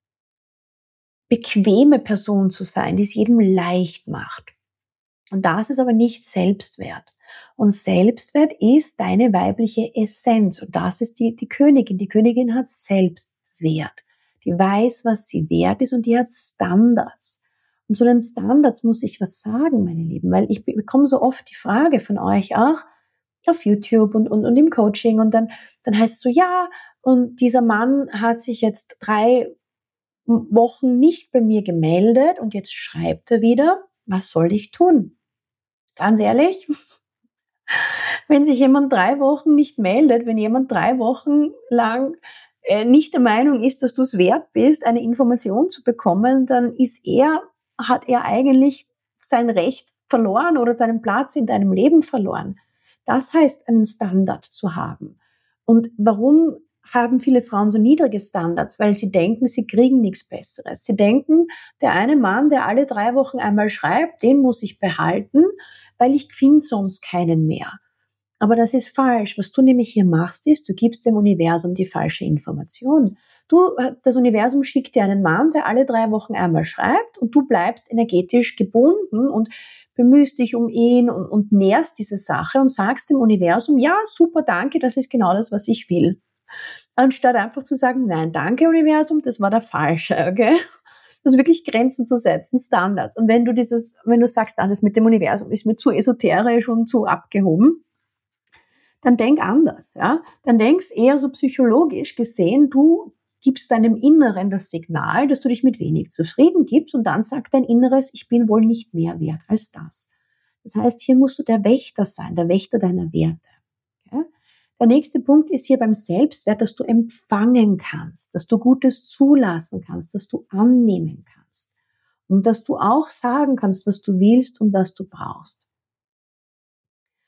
bequeme Person zu sein, die es jedem leicht macht. Und das ist aber nicht Selbstwert. Und Selbstwert ist deine weibliche Essenz. Und das ist die, die Königin. Die Königin hat Selbstwert. Die weiß, was sie wert ist und die hat Standards. Und zu den Standards muss ich was sagen, meine Lieben, weil ich bekomme so oft die Frage von euch auch auf YouTube und, und, und im Coaching und dann, dann heißt es so, ja, und dieser Mann hat sich jetzt drei Wochen nicht bei mir gemeldet und jetzt schreibt er wieder, was soll ich tun? Ganz ehrlich, wenn sich jemand drei Wochen nicht meldet, wenn jemand drei Wochen lang äh, nicht der Meinung ist, dass du es wert bist, eine Information zu bekommen, dann ist er, hat er eigentlich sein Recht verloren oder seinen Platz in deinem Leben verloren. Das heißt, einen Standard zu haben. Und warum haben viele Frauen so niedrige Standards? Weil sie denken, sie kriegen nichts Besseres. Sie denken, der eine Mann, der alle drei Wochen einmal schreibt, den muss ich behalten, weil ich finde sonst keinen mehr. Aber das ist falsch. Was du nämlich hier machst, ist, du gibst dem Universum die falsche Information. Du, das Universum schickt dir einen Mann, der alle drei Wochen einmal schreibt und du bleibst energetisch gebunden und bemühst dich um ihn und, und nährst diese Sache und sagst dem Universum, ja, super, danke, das ist genau das, was ich will. Anstatt einfach zu sagen, nein, danke Universum, das war der falsche, okay? Also wirklich Grenzen zu setzen, Standards. Und wenn du dieses, wenn du sagst, ah, das mit dem Universum ist mir zu esoterisch und zu abgehoben, dann denk anders, ja. Dann denkst eher so psychologisch gesehen, du gibst deinem Inneren das Signal, dass du dich mit wenig zufrieden gibst und dann sagt dein Inneres, ich bin wohl nicht mehr wert als das. Das heißt, hier musst du der Wächter sein, der Wächter deiner Werte. Okay? Der nächste Punkt ist hier beim Selbstwert, dass du empfangen kannst, dass du Gutes zulassen kannst, dass du annehmen kannst und dass du auch sagen kannst, was du willst und was du brauchst.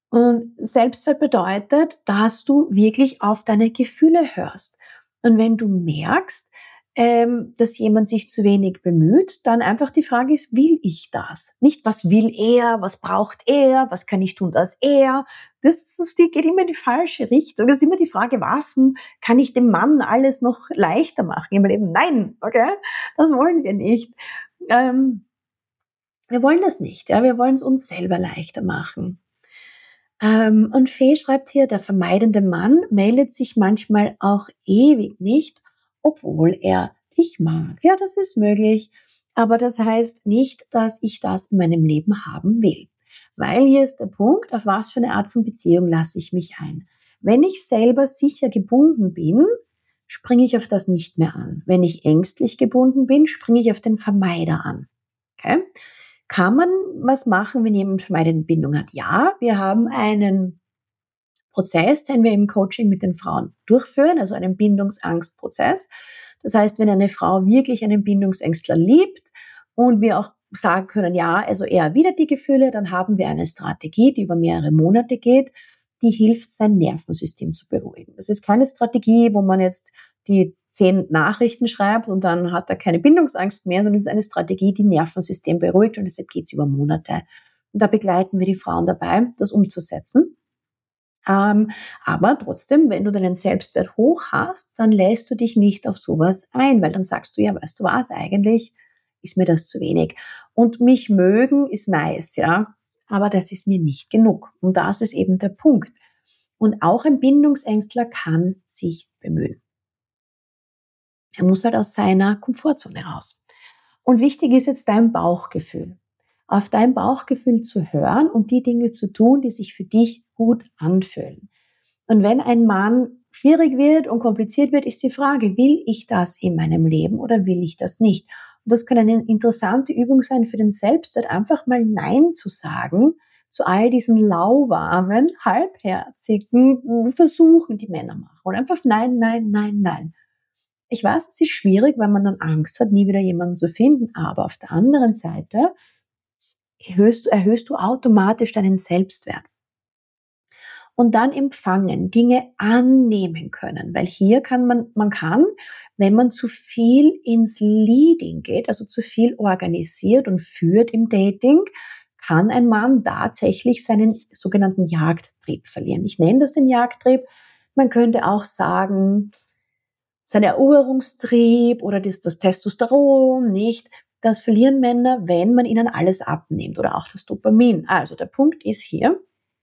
Und Selbstwert bedeutet, dass du wirklich auf deine Gefühle hörst. Und wenn du merkst, ähm, dass jemand sich zu wenig bemüht, dann einfach die Frage ist, will ich das? Nicht, was will er, was braucht er, was kann ich tun, dass er? Das, das geht immer in die falsche Richtung. Das ist immer die Frage, was kann ich dem Mann alles noch leichter machen im Leben? Nein, okay, das wollen wir nicht. Ähm, wir wollen das nicht, ja, wir wollen es uns selber leichter machen. Ähm, und Fee schreibt hier, der vermeidende Mann meldet sich manchmal auch ewig nicht, obwohl er dich mag. Ja, das ist möglich, aber das heißt nicht, dass ich das in meinem Leben haben will. Weil hier ist der Punkt, auf was für eine Art von Beziehung lasse ich mich ein. Wenn ich selber sicher gebunden bin, springe ich auf das nicht mehr an. Wenn ich ängstlich gebunden bin, springe ich auf den Vermeider an. Okay? Kann man was machen, wenn jemand vermeidende Bindung hat? Ja, wir haben einen Prozess, den wir im Coaching mit den Frauen durchführen, also einen Bindungsangstprozess. Das heißt, wenn eine Frau wirklich einen Bindungsängstler liebt und wir auch sagen können, ja, also er erwidert die Gefühle, dann haben wir eine Strategie, die über mehrere Monate geht, die hilft, sein Nervensystem zu beruhigen. Das ist keine Strategie, wo man jetzt die zehn Nachrichten schreibt und dann hat er keine Bindungsangst mehr, sondern es ist eine Strategie, die Nervensystem beruhigt und deshalb geht es über Monate. Und da begleiten wir die Frauen dabei, das umzusetzen. Ähm, aber trotzdem, wenn du deinen Selbstwert hoch hast, dann lässt du dich nicht auf sowas ein, weil dann sagst du, ja, weißt du was, eigentlich ist mir das zu wenig. Und mich mögen ist nice, ja, aber das ist mir nicht genug. Und das ist eben der Punkt. Und auch ein Bindungsängstler kann sich bemühen. Er muss halt aus seiner Komfortzone raus. Und wichtig ist jetzt dein Bauchgefühl. Auf dein Bauchgefühl zu hören und die Dinge zu tun, die sich für dich gut anfühlen. Und wenn ein Mann schwierig wird und kompliziert wird, ist die Frage, will ich das in meinem Leben oder will ich das nicht? Und das kann eine interessante Übung sein für den Selbstwert, einfach mal Nein zu sagen zu all diesen lauwarmen, halbherzigen Versuchen, die Männer machen. Und einfach Nein, Nein, Nein, Nein. Ich weiß, es ist schwierig, weil man dann Angst hat, nie wieder jemanden zu finden, aber auf der anderen Seite erhöhst du, erhöhst du automatisch deinen Selbstwert. Und dann empfangen, Dinge annehmen können, weil hier kann man, man kann, wenn man zu viel ins Leading geht, also zu viel organisiert und führt im Dating, kann ein Mann tatsächlich seinen sogenannten Jagdtrieb verlieren. Ich nenne das den Jagdtrieb. Man könnte auch sagen, sein Eroberungstrieb oder das, das Testosteron, nicht? Das verlieren Männer, wenn man ihnen alles abnimmt oder auch das Dopamin. Also der Punkt ist hier,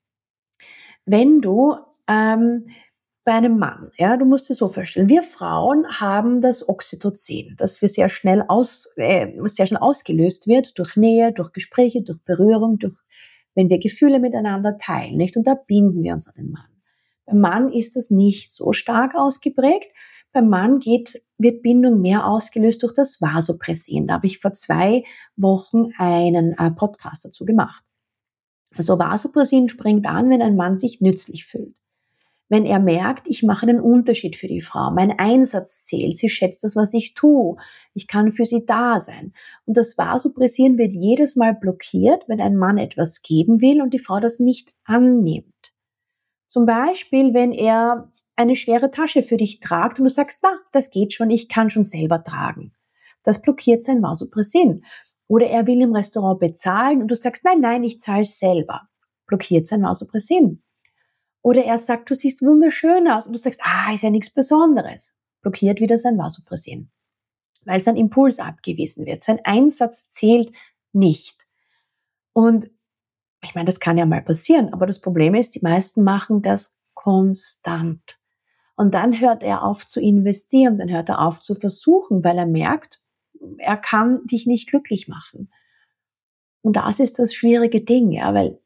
wenn du ähm, bei einem Mann, ja, du musst dir so vorstellen, wir Frauen haben das Oxytocin, das wir sehr schnell aus, äh, was sehr schnell ausgelöst wird durch Nähe, durch Gespräche, durch Berührung, durch, wenn wir Gefühle miteinander teilen, nicht? Und da binden wir uns an den Mann. Beim Mann ist das nicht so stark ausgeprägt. Beim Mann geht, wird Bindung mehr ausgelöst durch das Vasopressin. Da habe ich vor zwei Wochen einen äh, Podcast dazu gemacht. Also Vasopressin springt an, wenn ein Mann sich nützlich fühlt. Wenn er merkt, ich mache einen Unterschied für die Frau, mein Einsatz zählt, sie schätzt das, was ich tue, ich kann für sie da sein. Und das Vasopressin wird jedes Mal blockiert, wenn ein Mann etwas geben will und die Frau das nicht annimmt. Zum Beispiel, wenn er eine schwere Tasche für dich tragt und du sagst, na, das geht schon, ich kann schon selber tragen. Das blockiert sein Vasopressin. Oder er will im Restaurant bezahlen und du sagst, nein, nein, ich zahle selber. Blockiert sein Vasopressin. Oder er sagt, du siehst wunderschön aus und du sagst, ah, ist ja nichts Besonderes. Blockiert wieder sein Vasopressin. Weil sein Impuls abgewiesen wird. Sein Einsatz zählt nicht. Und ich meine, das kann ja mal passieren, aber das Problem ist, die meisten machen das konstant. Und dann hört er auf zu investieren, dann hört er auf zu versuchen, weil er merkt, er kann dich nicht glücklich machen. Und das ist das schwierige Ding, ja, weil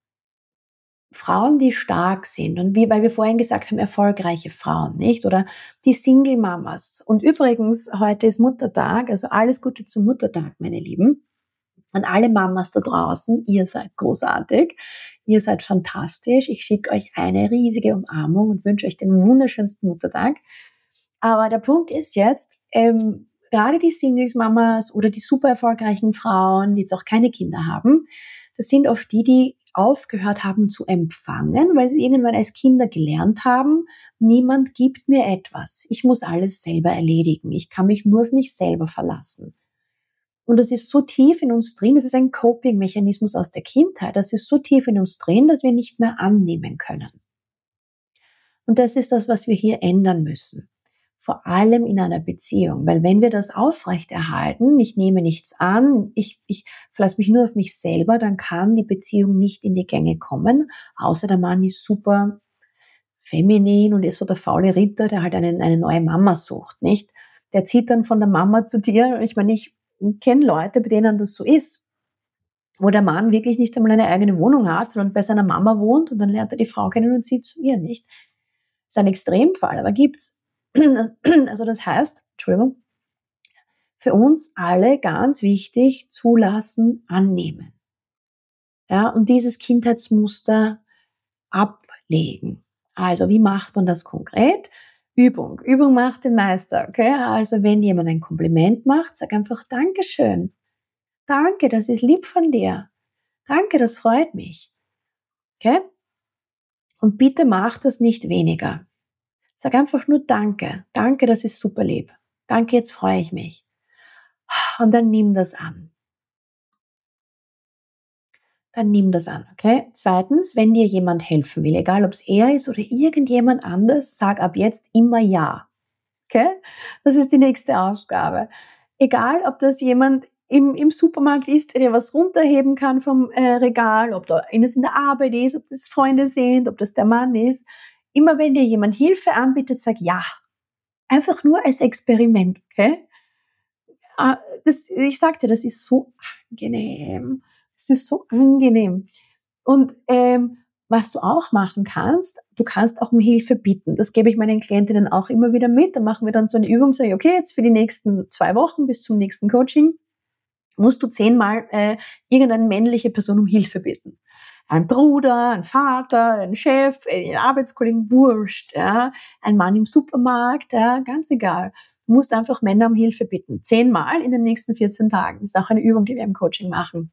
Frauen, die stark sind und wie, weil wir vorhin gesagt haben, erfolgreiche Frauen, nicht? Oder die Single-Mamas. Und übrigens, heute ist Muttertag, also alles Gute zum Muttertag, meine Lieben. Und alle Mamas da draußen, ihr seid großartig, ihr seid fantastisch. Ich schicke euch eine riesige Umarmung und wünsche euch den wunderschönsten Muttertag. Aber der Punkt ist jetzt, ähm, gerade die Singles-Mamas oder die super erfolgreichen Frauen, die jetzt auch keine Kinder haben, Das sind oft die, die aufgehört haben zu empfangen, weil sie irgendwann als Kinder gelernt haben, niemand gibt mir etwas. Ich muss alles selber erledigen. Ich kann mich nur auf mich selber verlassen. Und das ist so tief in uns drin, das ist ein Coping-Mechanismus aus der Kindheit, das ist so tief in uns drin, dass wir nicht mehr annehmen können. Und das ist das, was wir hier ändern müssen. Vor allem in einer Beziehung, weil wenn wir das aufrechterhalten, ich nehme nichts an, ich, ich verlasse mich nur auf mich selber, dann kann die Beziehung nicht in die Gänge kommen, außer der Mann ist super feminin und ist so der faule Ritter, der halt eine, eine neue Mama sucht, nicht? Der zieht dann von der Mama zu dir. Ich meine, ich kenne Leute, bei denen das so ist, wo der Mann wirklich nicht einmal eine eigene Wohnung hat, sondern bei seiner Mama wohnt und dann lernt er die Frau kennen und zieht zu ihr, nicht? Das ist ein Extremfall, aber gibt's. Also das heißt, Entschuldigung, für uns alle ganz wichtig, zulassen, annehmen. Ja, und dieses Kindheitsmuster ablegen. Also, wie macht man das konkret? Übung. Übung macht den Meister, okay? Also, wenn jemand ein Kompliment macht, sag einfach Dankeschön. Danke, das ist lieb von dir. Danke, das freut mich. Okay? Und bitte mach das nicht weniger. Sag einfach nur Danke. Danke, das ist super lieb. Danke, jetzt freue ich mich. Und dann nimm das an. Dann nimm das an, okay? Zweitens, wenn dir jemand helfen will, egal ob es er ist oder irgendjemand anders, sag ab jetzt immer ja. Okay? Das ist die nächste Aufgabe. Egal, ob das jemand im, im Supermarkt ist, der was runterheben kann vom äh, Regal, ob da eines in der Arbeit ist, ob das Freunde sind, ob das der Mann ist. Immer wenn dir jemand Hilfe anbietet, sag ja. Einfach nur als Experiment, okay? Ah, das, ich sagte, das ist so angenehm. Das ist so angenehm. Und ähm, was du auch machen kannst, du kannst auch um Hilfe bitten. Das gebe ich meinen Klientinnen auch immer wieder mit. Da machen wir dann so eine Übung, sage ich, okay, jetzt für die nächsten zwei Wochen bis zum nächsten Coaching musst du zehnmal äh, irgendeine männliche Person um Hilfe bitten. Ein Bruder, ein Vater, ein Chef, ein Arbeitskollegen, wurscht, ja, ein Mann im Supermarkt, ja, ganz egal. Du musst einfach Männer um Hilfe bitten. Zehnmal in den nächsten vierzehn Tagen. Das ist auch eine Übung, die wir im Coaching machen.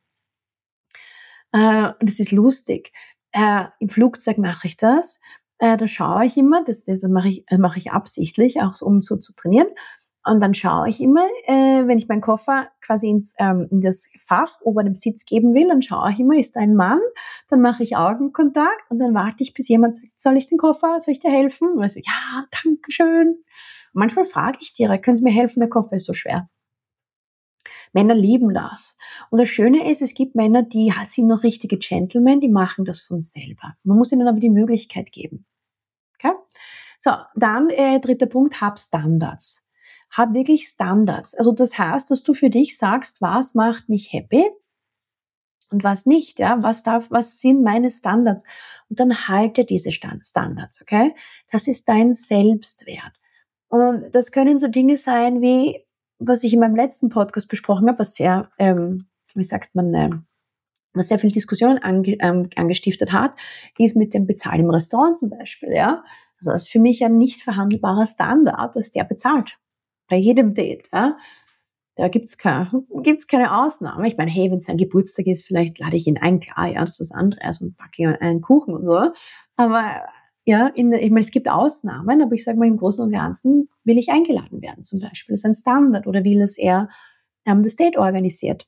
Äh, und es ist lustig. Äh, Im Flugzeug mache ich das. Äh, da schaue ich immer, das, das mache ich, äh, mache ich absichtlich, auch um so zu trainieren. Und dann schaue ich immer, äh, wenn ich meinen Koffer quasi ins, ähm, in das Fach ober dem Sitz geben will, dann schaue ich immer, ist da ein Mann? Dann mache ich Augenkontakt und dann warte ich, bis jemand sagt, soll ich den Koffer, soll ich dir helfen? Und ich so, ja, danke schön. Und manchmal frage ich direkt, können Sie mir helfen, der Koffer ist so schwer. Männer lieben das. Und das Schöne ist, es gibt Männer, die sind noch richtige Gentlemen, die machen das von selber. Man muss ihnen aber die Möglichkeit geben. Okay? So, dann äh, dritter Punkt, hab Standards. Hab wirklich Standards. Also das heißt, dass du für dich sagst, was macht mich happy und was nicht. Ja? Was darf, was sind meine Standards? Und dann halte diese Standards. Okay? Das ist dein Selbstwert. Und das können so Dinge sein wie, was ich in meinem letzten Podcast besprochen habe, was sehr, ähm, wie sagt man, ähm, was sehr viel Diskussion ange, ähm, angestiftet hat, ist mit dem Bezahlen im Restaurant zum Beispiel. Ja? Also das ist für mich ein nicht verhandelbarer Standard, dass der bezahlt. Bei jedem Date. Ja? Da gibt's keine, gibt's keine Ausnahme. Ich meine, hey, wenn es sein Geburtstag ist, vielleicht lade ich ihn ein, klar, ja, das ist was anderes und backe einen Kuchen und so. Aber ja, in, ich meine, es gibt Ausnahmen, aber ich sage mal, im Großen und Ganzen will ich eingeladen werden zum Beispiel. Das ist ein Standard oder will es eher ähm, das Date organisiert.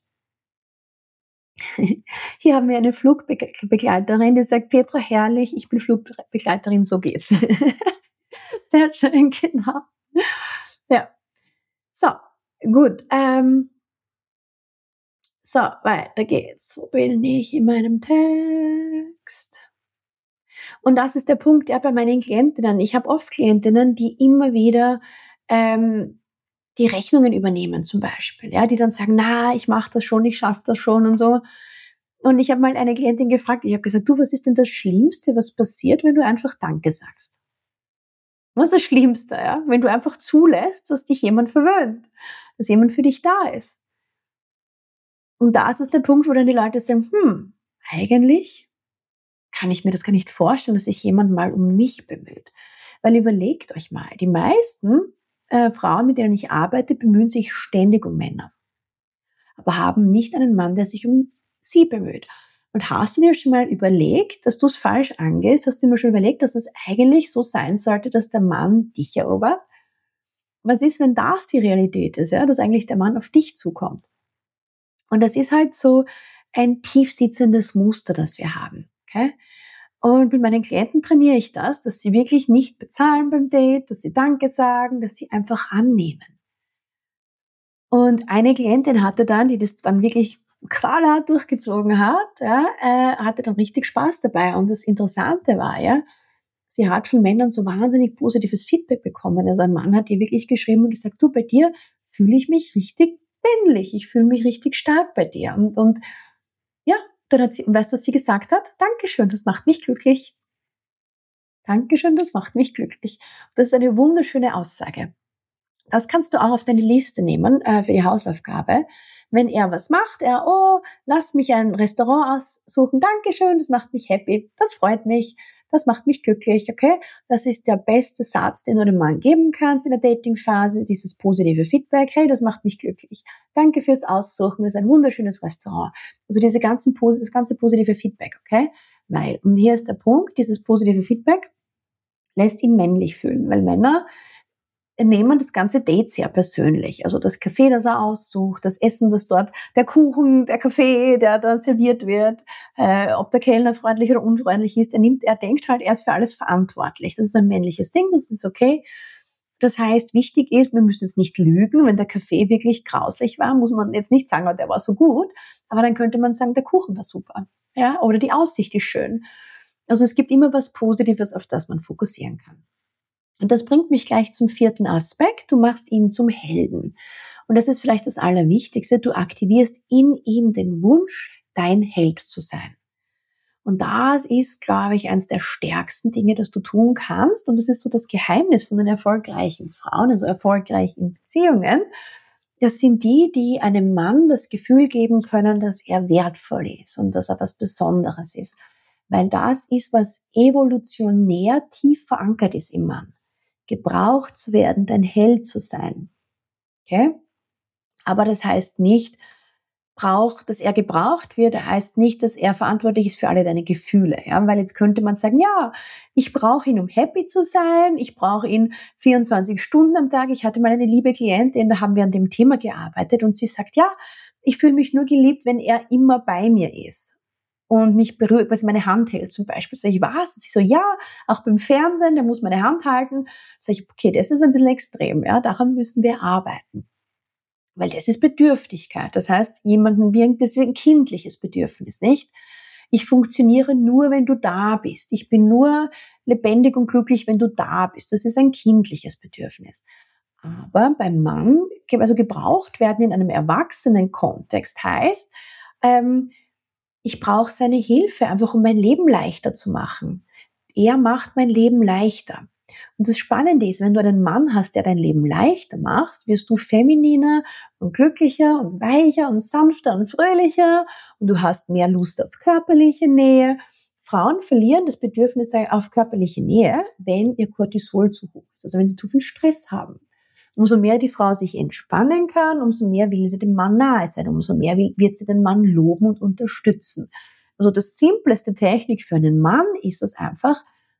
Hier haben wir eine Flugbegleiterin, die sagt, Petra, herrlich, ich bin Flugbegleiterin, so geht's. Sehr schön, genau. Ja. So, gut. Ähm, so, weiter geht's. Wo bin ich in meinem Text? Und das ist der Punkt, ja, bei meinen Klientinnen. Ich habe oft Klientinnen, die immer wieder ähm, die Rechnungen übernehmen zum Beispiel, ja, die dann sagen, na, ich mache das schon, ich schaffe das schon und so. Und ich habe mal eine Klientin gefragt, ich habe gesagt, du, was ist denn das Schlimmste, was passiert, wenn du einfach Danke sagst? Was ist das Schlimmste, ja? Wenn du einfach zulässt, dass dich jemand verwöhnt, dass jemand für dich da ist. Und da ist es der Punkt, wo dann die Leute sagen, hm, eigentlich kann ich mir das gar nicht vorstellen, dass sich jemand mal um mich bemüht. Weil überlegt euch mal, die meisten äh, Frauen, mit denen ich arbeite, bemühen sich ständig um Männer, aber haben nicht einen Mann, der sich um sie bemüht. Und hast du dir schon mal überlegt, dass du es falsch angehst? Hast du dir mal schon überlegt, dass es eigentlich so sein sollte, dass der Mann dich erobert? Was ist, wenn das die Realität ist, ja, dass eigentlich der Mann auf dich zukommt? Und das ist halt so ein tief sitzendes Muster, das wir haben. Okay? Und mit meinen Klienten trainiere ich das, dass sie wirklich nicht bezahlen beim Date, dass sie Danke sagen, dass sie einfach annehmen. Und eine Klientin hatte dann, die das dann wirklich knallhart durchgezogen hat, ja, äh, hatte dann richtig Spaß dabei. Und das Interessante war ja, sie hat von Männern so wahnsinnig positives Feedback bekommen. Also ein Mann hat ihr wirklich geschrieben und gesagt, du, bei dir fühle ich mich richtig männlich, ich fühle mich richtig stark bei dir. Und, und ja, dann hat sie, und weißt du, was sie gesagt hat? Dankeschön, das macht mich glücklich. Dankeschön, das macht mich glücklich. Das ist eine wunderschöne Aussage. Das kannst du auch auf deine Liste nehmen äh, für die Hausaufgabe. Wenn er was macht, er, oh, lass mich ein Restaurant aussuchen, Dankeschön, das macht mich happy, das freut mich, das macht mich glücklich, okay? Das ist der beste Satz, den du dem Mann geben kannst in der Datingphase, dieses positive Feedback, hey, das macht mich glücklich, danke fürs Aussuchen, das ist ein wunderschönes Restaurant. Also diese ganzen, das ganze positive Feedback, okay? Weil, und hier ist der Punkt, dieses positive Feedback lässt ihn männlich fühlen, weil Männer nehmen das ganze Date sehr persönlich. Also das Café, das er aussucht, das Essen, das dort, der Kuchen, der Kaffee, der da serviert wird, äh, ob der Kellner freundlich oder unfreundlich ist, er nimmt, er denkt halt, er ist für alles verantwortlich. Das ist ein männliches Ding, das ist okay. Das heißt, wichtig ist, wir müssen jetzt nicht lügen, wenn der Kaffee wirklich grauslich war, muss man jetzt nicht sagen, oh, der war so gut, aber dann könnte man sagen, der Kuchen war super, ja, oder die Aussicht ist schön. Also es gibt immer was Positives, auf das man fokussieren kann. Und das bringt mich gleich zum vierten Aspekt. Du machst ihn zum Helden. Und das ist vielleicht das Allerwichtigste. Du aktivierst in ihm den Wunsch, dein Held zu sein. Und das ist, glaube ich, eines der stärksten Dinge, das du tun kannst. Und das ist so das Geheimnis von den erfolgreichen Frauen, also erfolgreichen Beziehungen. Das sind die, die einem Mann das Gefühl geben können, dass er wertvoll ist und dass er was Besonderes ist. Weil das ist, was evolutionär tief verankert ist im Mann. Gebraucht zu werden, dein Held zu sein. Okay? Aber das heißt nicht, braucht, dass er gebraucht wird, heißt nicht, dass er verantwortlich ist für alle deine Gefühle. Ja? Weil jetzt könnte man sagen, ja, ich brauche ihn, um happy zu sein, ich brauche ihn vierundzwanzig Stunden am Tag. Ich hatte mal eine liebe Klientin, da haben wir an dem Thema gearbeitet und sie sagt, ja, ich fühle mich nur geliebt, wenn er immer bei mir ist. Und mich berührt, was meine Hand hält zum Beispiel. Sag ich, was? Und sie so, ja, auch beim Fernsehen, der muss meine Hand halten. Sag ich, okay, das ist ein bisschen extrem, ja, daran müssen wir arbeiten. Weil das ist Bedürftigkeit. Das heißt, jemanden wirkt, das ist ein kindliches Bedürfnis, nicht? Ich funktioniere nur, wenn du da bist. Ich bin nur lebendig und glücklich, wenn du da bist. Das ist ein kindliches Bedürfnis. Aber beim Mann, also gebraucht werden in einem erwachsenen Kontext heißt, ähm, ich brauche seine Hilfe, einfach um mein Leben leichter zu machen. Er macht mein Leben leichter. Und das Spannende ist, wenn du einen Mann hast, der dein Leben leichter macht, wirst du femininer und glücklicher und weicher und sanfter und fröhlicher und du hast mehr Lust auf körperliche Nähe. Frauen verlieren das Bedürfnis auf körperliche Nähe, wenn ihr Cortisol zu hoch ist, also wenn sie zu viel Stress haben. Umso mehr die Frau sich entspannen kann, umso mehr will sie dem Mann nahe sein, umso mehr wird sie den Mann loben und unterstützen. Also das simpleste Technik für einen Mann ist es einfach,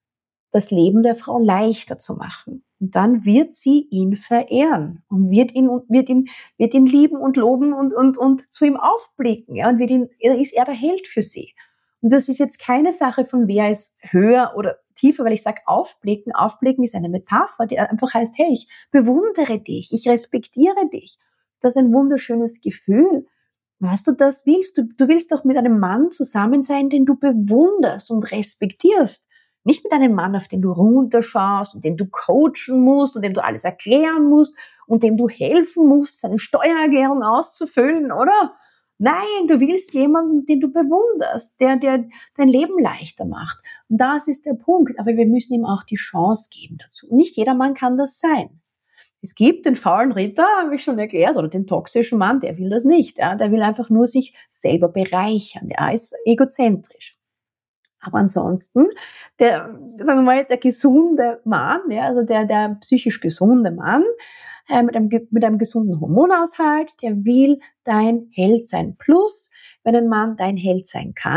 das Leben der Frau leichter zu machen. Und dann wird sie ihn verehren und wird ihn, wird ihn, wird ihn lieben und loben und, und, und zu ihm aufblicken. Ja, und wird ihn, ist er der Held für sie. Und das ist jetzt keine Sache von wer ist höher oder tiefer, weil ich sage aufblicken. Aufblicken ist eine Metapher, die einfach heißt, hey, ich bewundere dich, ich respektiere dich. Das ist ein wunderschönes Gefühl. Weißt du, das willst du. Du willst doch mit einem Mann zusammen sein, den du bewunderst und respektierst. Nicht mit einem Mann, auf den du runterschaust und den du coachen musst und dem du alles erklären musst und dem du helfen musst, seine Steuererklärung auszufüllen, oder? Nein, du willst jemanden, den du bewunderst, der, der dein Leben leichter macht. Und das ist der Punkt. Aber wir müssen ihm auch die Chance geben dazu. Nicht jeder Mann kann das sein. Es gibt den faulen Ritter, habe ich schon erklärt, oder den toxischen Mann, der will das nicht. Ja? Der will einfach nur sich selber bereichern. Der ist egozentrisch. Aber ansonsten, der, sagen wir mal, der gesunde Mann, ja, also der, der psychisch gesunde Mann, äh, mit einem, mit einem gesunden Hormonaushalt, der will dein Held sein. Plus, wenn ein Mann dein Held sein kann,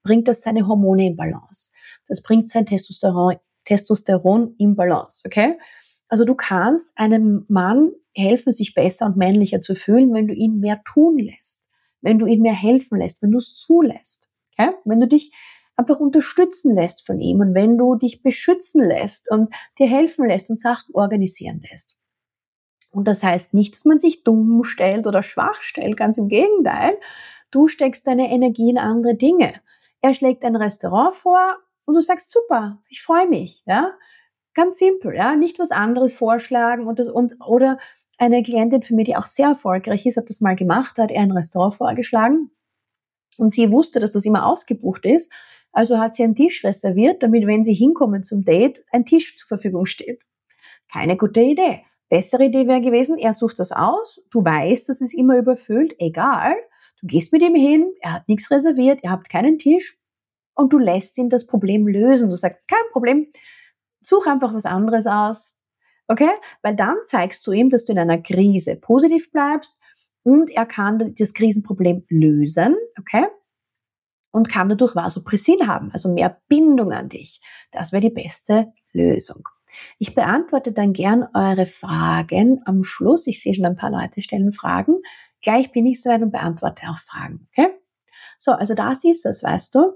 bringt das seine Hormone in Balance. Das bringt sein Testosteron, Testosteron in Balance, okay? Also du kannst einem Mann helfen, sich besser und männlicher zu fühlen, wenn du ihn mehr tun lässt, wenn du ihn mehr helfen lässt, wenn du es zulässt, okay? Wenn du dich einfach unterstützen lässt von ihm und wenn du dich beschützen lässt und dir helfen lässt und Sachen organisieren lässt. Und das heißt nicht, dass man sich dumm stellt oder schwach stellt, ganz im Gegenteil. Du steckst deine Energie in andere Dinge. Er schlägt ein Restaurant vor und du sagst, super, ich freue mich, ja. Ganz simpel, ja. Nicht was anderes vorschlagen und das, und, oder eine Klientin von mir, die auch sehr erfolgreich ist, hat das mal gemacht, hat er ein Restaurant vorgeschlagen und sie wusste, dass das immer ausgebucht ist. Also hat sie einen Tisch reserviert, damit, wenn sie hinkommen zum Date, ein Tisch zur Verfügung steht. Keine gute Idee. Bessere Idee wäre gewesen, er sucht das aus, du weißt, dass es immer überfüllt, egal. Du gehst mit ihm hin, er hat nichts reserviert, ihr habt keinen Tisch und du lässt ihn das Problem lösen. Du sagst, kein Problem, such einfach was anderes aus. Okay? Weil dann zeigst du ihm, dass du in einer Krise positiv bleibst und er kann das Krisenproblem lösen. Okay? Und kann dadurch Vasopressin haben, also mehr Bindung an dich. Das wäre die beste Lösung. Ich beantworte dann gern eure Fragen am Schluss. Ich sehe schon, ein paar Leute stellen Fragen. Gleich bin ich soweit und beantworte auch Fragen. Okay? So, also das ist es, weißt du?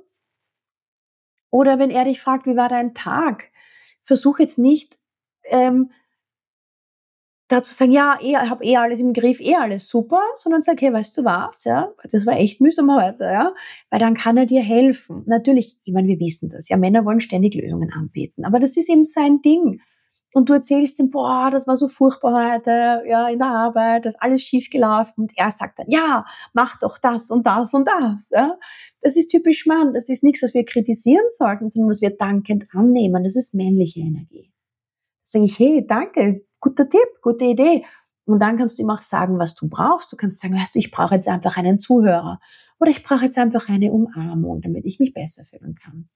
Oder wenn er dich fragt, wie war dein Tag? Versuch jetzt nicht ähm, dazu sagen, ja, ich habe eh alles im Griff, eh alles super, sondern sag, hey, weißt du was, ja, das war echt mühsam heute, ja, weil dann kann er dir helfen. Natürlich, ich meine, wir wissen das, ja, Männer wollen ständig Lösungen anbieten, aber das ist eben sein Ding. Und du erzählst ihm, boah, das war so furchtbar heute, ja, in der Arbeit, das ist alles schief gelaufen und er sagt dann, ja, mach doch das und das und das, ja. Das ist typisch Mann, das ist nichts, was wir kritisieren sollten, sondern was wir dankend annehmen, das ist männliche Energie. Da sage ich, hey, danke, guter Tipp, gute Idee. Und dann kannst du ihm auch sagen, was du brauchst. Du kannst sagen, weißt du, ich brauche jetzt einfach einen Zuhörer. Oder ich brauche jetzt einfach eine Umarmung, damit ich mich besser fühlen kann.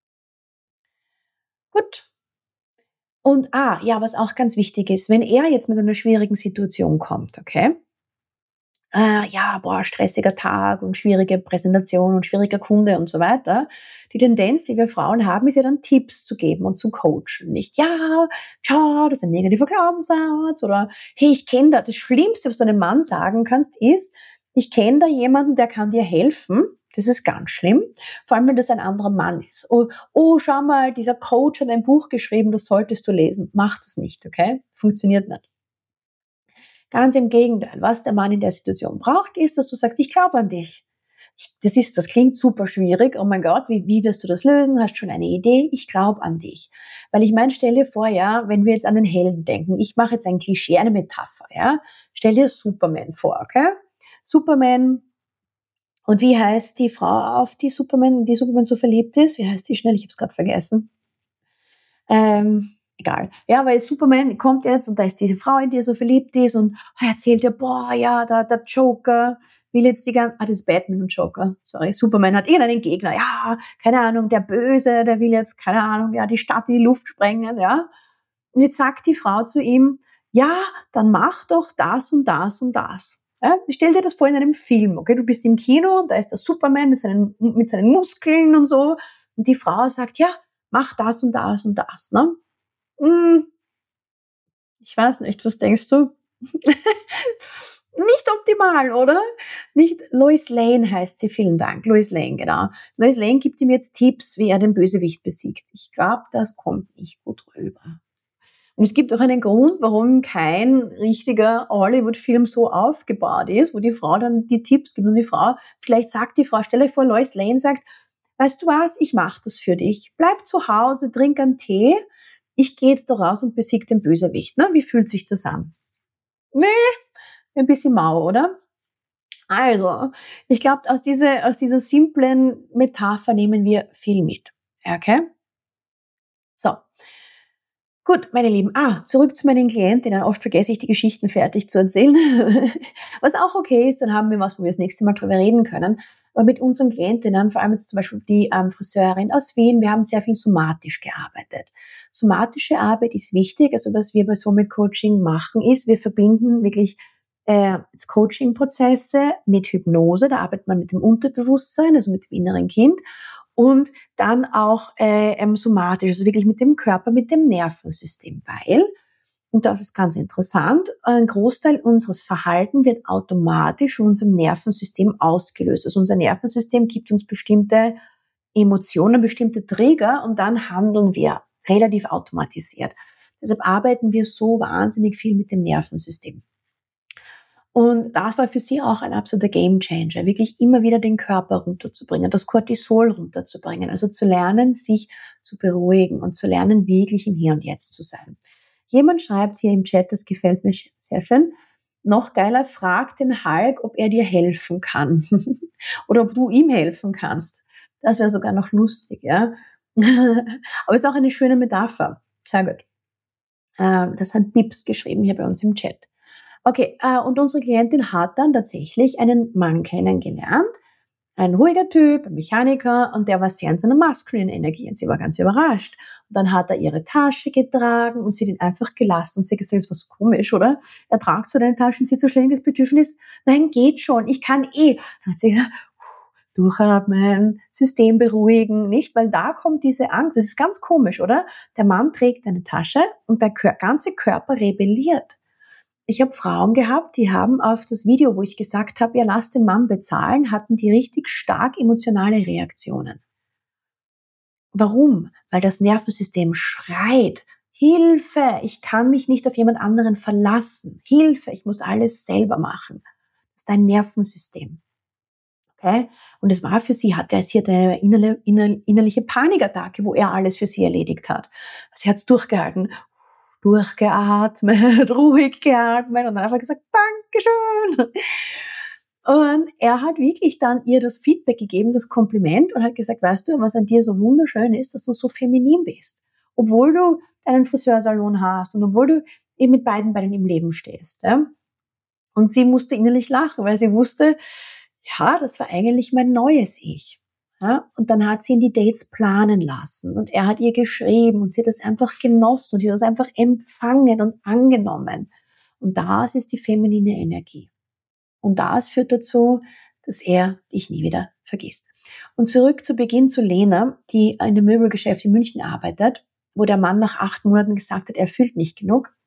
Gut. Und, ah, ja, was auch ganz wichtig ist, wenn er jetzt mit einer schwierigen Situation kommt, okay? Äh, ja, boah, stressiger Tag und schwierige Präsentation und schwieriger Kunde und so weiter. Die Tendenz, die wir Frauen haben, ist ja dann Tipps zu geben und zu coachen. Nicht, ja, schau, das ist ein negativer Glaubenssatz oder, hey, ich kenne da, das Schlimmste, was du einem Mann sagen kannst, ist, ich kenne da jemanden, der kann dir helfen. Das ist ganz schlimm, vor allem, wenn das ein anderer Mann ist. Oh, oh, schau mal, dieser Coach hat ein Buch geschrieben, das solltest du lesen. Mach das nicht, okay? Funktioniert nicht. Ganz im Gegenteil, was der Mann in der Situation braucht, ist, dass du sagst, ich glaube an dich. Das ist, das klingt super schwierig. Oh mein Gott, wie, wie wirst du das lösen? Hast schon eine Idee? Ich glaube an dich. Weil ich meine, stell dir vor, ja, wenn wir jetzt an den Helden denken, ich mache jetzt ein Klischee, eine Metapher, ja. Stell dir Superman vor, okay? Superman, und wie heißt die Frau, auf die Superman, die Superman so verliebt ist? Wie heißt die schnell? Ich habe es gerade vergessen. Ähm, egal. Ja, weil Superman kommt jetzt und da ist diese Frau, in die er so verliebt ist und erzählt ihr, boah, ja, der, der Joker will jetzt die ganze, ah, das ist Batman und Joker, sorry, Superman hat irgendeinen Gegner, ja, keine Ahnung, der Böse, der will jetzt, keine Ahnung, ja, die Stadt in die Luft sprengen, ja. Und jetzt sagt die Frau zu ihm, ja, dann mach doch das und das und das. Ja, stell dir das vor in einem Film, okay, du bist im Kino, da ist der Superman mit seinen, mit seinen Muskeln und so und die Frau sagt, ja, mach das und das und das, ne? Hm, ich weiß nicht, was denkst du? Nicht optimal, oder? Nicht, Lois Lane heißt sie, vielen Dank, Lois Lane, genau. Lois Lane gibt ihm jetzt Tipps, wie er den Bösewicht besiegt. Ich glaube, das kommt nicht gut rüber. Und es gibt auch einen Grund, warum kein richtiger Hollywood-Film so aufgebaut ist, wo die Frau dann die Tipps gibt und die Frau, vielleicht sagt die Frau, stell euch vor, Lois Lane sagt, weißt du was, ich mache das für dich. Bleib zu Hause, trink einen Tee, ich gehe jetzt da raus und besiege den Bösewicht. Ne? Wie fühlt sich das an? Nee, ein bisschen mau, oder? Also, ich glaube, aus, diese, aus dieser simplen Metapher nehmen wir viel mit. Okay? So. Gut, meine Lieben. Ah, zurück zu meinen Klientinnen. Oft vergesse ich, die Geschichten fertig zu erzählen. Was auch okay ist, dann haben wir was, wo wir das nächste Mal drüber reden können. Aber mit unseren Klientinnen, vor allem jetzt zum Beispiel die ähm, Friseurin aus Wien, wir haben sehr viel somatisch gearbeitet. Somatische Arbeit ist wichtig. Also was wir bei Soulmate Coaching machen, ist, wir verbinden wirklich äh, Coaching-Prozesse mit Hypnose. Da arbeitet man mit dem Unterbewusstsein, also mit dem inneren Kind. und dann auch äh, ähm, somatisch, also wirklich mit dem Körper, mit dem Nervensystem, weil, und das ist ganz interessant, ein Großteil unseres Verhaltens wird automatisch von unserem Nervensystem ausgelöst. Also unser Nervensystem gibt uns bestimmte Emotionen, bestimmte Trigger und dann handeln wir relativ automatisiert. Deshalb arbeiten wir so wahnsinnig viel mit dem Nervensystem. Und das war für sie auch ein absoluter Gamechanger, wirklich immer wieder den Körper runterzubringen, das Cortisol runterzubringen, also zu lernen, sich zu beruhigen und zu lernen, wirklich im Hier und Jetzt zu sein. Jemand schreibt hier im Chat, das gefällt mir sehr schön, noch geiler, frag den Hulk, ob er dir helfen kann oder ob du ihm helfen kannst. Das wäre sogar noch lustig, ja. Aber es ist auch eine schöne Metapher. Sehr gut. Das hat Bips geschrieben hier bei uns im Chat. Okay, äh, und unsere Klientin hat dann tatsächlich einen Mann kennengelernt, ein ruhiger Typ, ein Mechaniker, und der war sehr in seiner maskulinen Energie und sie war ganz überrascht. Und dann hat er ihre Tasche getragen und sie hat ihn einfach gelassen und sie hat gesagt, das ist was komisch, oder? Er tragt so deine Taschen, sie hat so ständig das Bedürfnis, nein, geht schon, ich kann eh. Dann hat sie gesagt, durchatmen, System beruhigen, nicht? Weil da kommt diese Angst, das ist ganz komisch, oder? Der Mann trägt eine Tasche und der ganze Körper rebelliert. Ich habe Frauen gehabt, die haben auf das Video, wo ich gesagt habe, ja, lass den Mann bezahlen, hatten die richtig stark emotionale Reaktionen. Warum? Weil das Nervensystem schreit, Hilfe, ich kann mich nicht auf jemand anderen verlassen. Hilfe, ich muss alles selber machen. Das ist dein Nervensystem. Okay? Und es war für sie, hat er, sie hatte eine innerliche, innerliche Panikattacke, wo er alles für sie erledigt hat. Sie hat es durchgehalten. Durchgeatmet, ruhig geatmet und dann einfach gesagt, Dankeschön. Und er hat wirklich dann ihr das Feedback gegeben, das Kompliment und hat gesagt, weißt du, was an dir so wunderschön ist, dass du so feminin bist. Obwohl du einen Friseursalon hast und obwohl du eben mit beiden Beinen im Leben stehst. Ja? Und sie musste innerlich lachen, weil sie wusste, ja, das war eigentlich mein neues Ich. Ja, und dann hat sie ihn die Dates planen lassen und er hat ihr geschrieben und sie hat das einfach genossen und sie hat das einfach empfangen und angenommen. Und das ist die feminine Energie. Und das führt dazu, dass er dich nie wieder vergisst. Und zurück zu Beginn zu Lena, die in dem Möbelgeschäft in München arbeitet, wo der Mann nach acht Monaten gesagt hat, er fühlt nicht genug.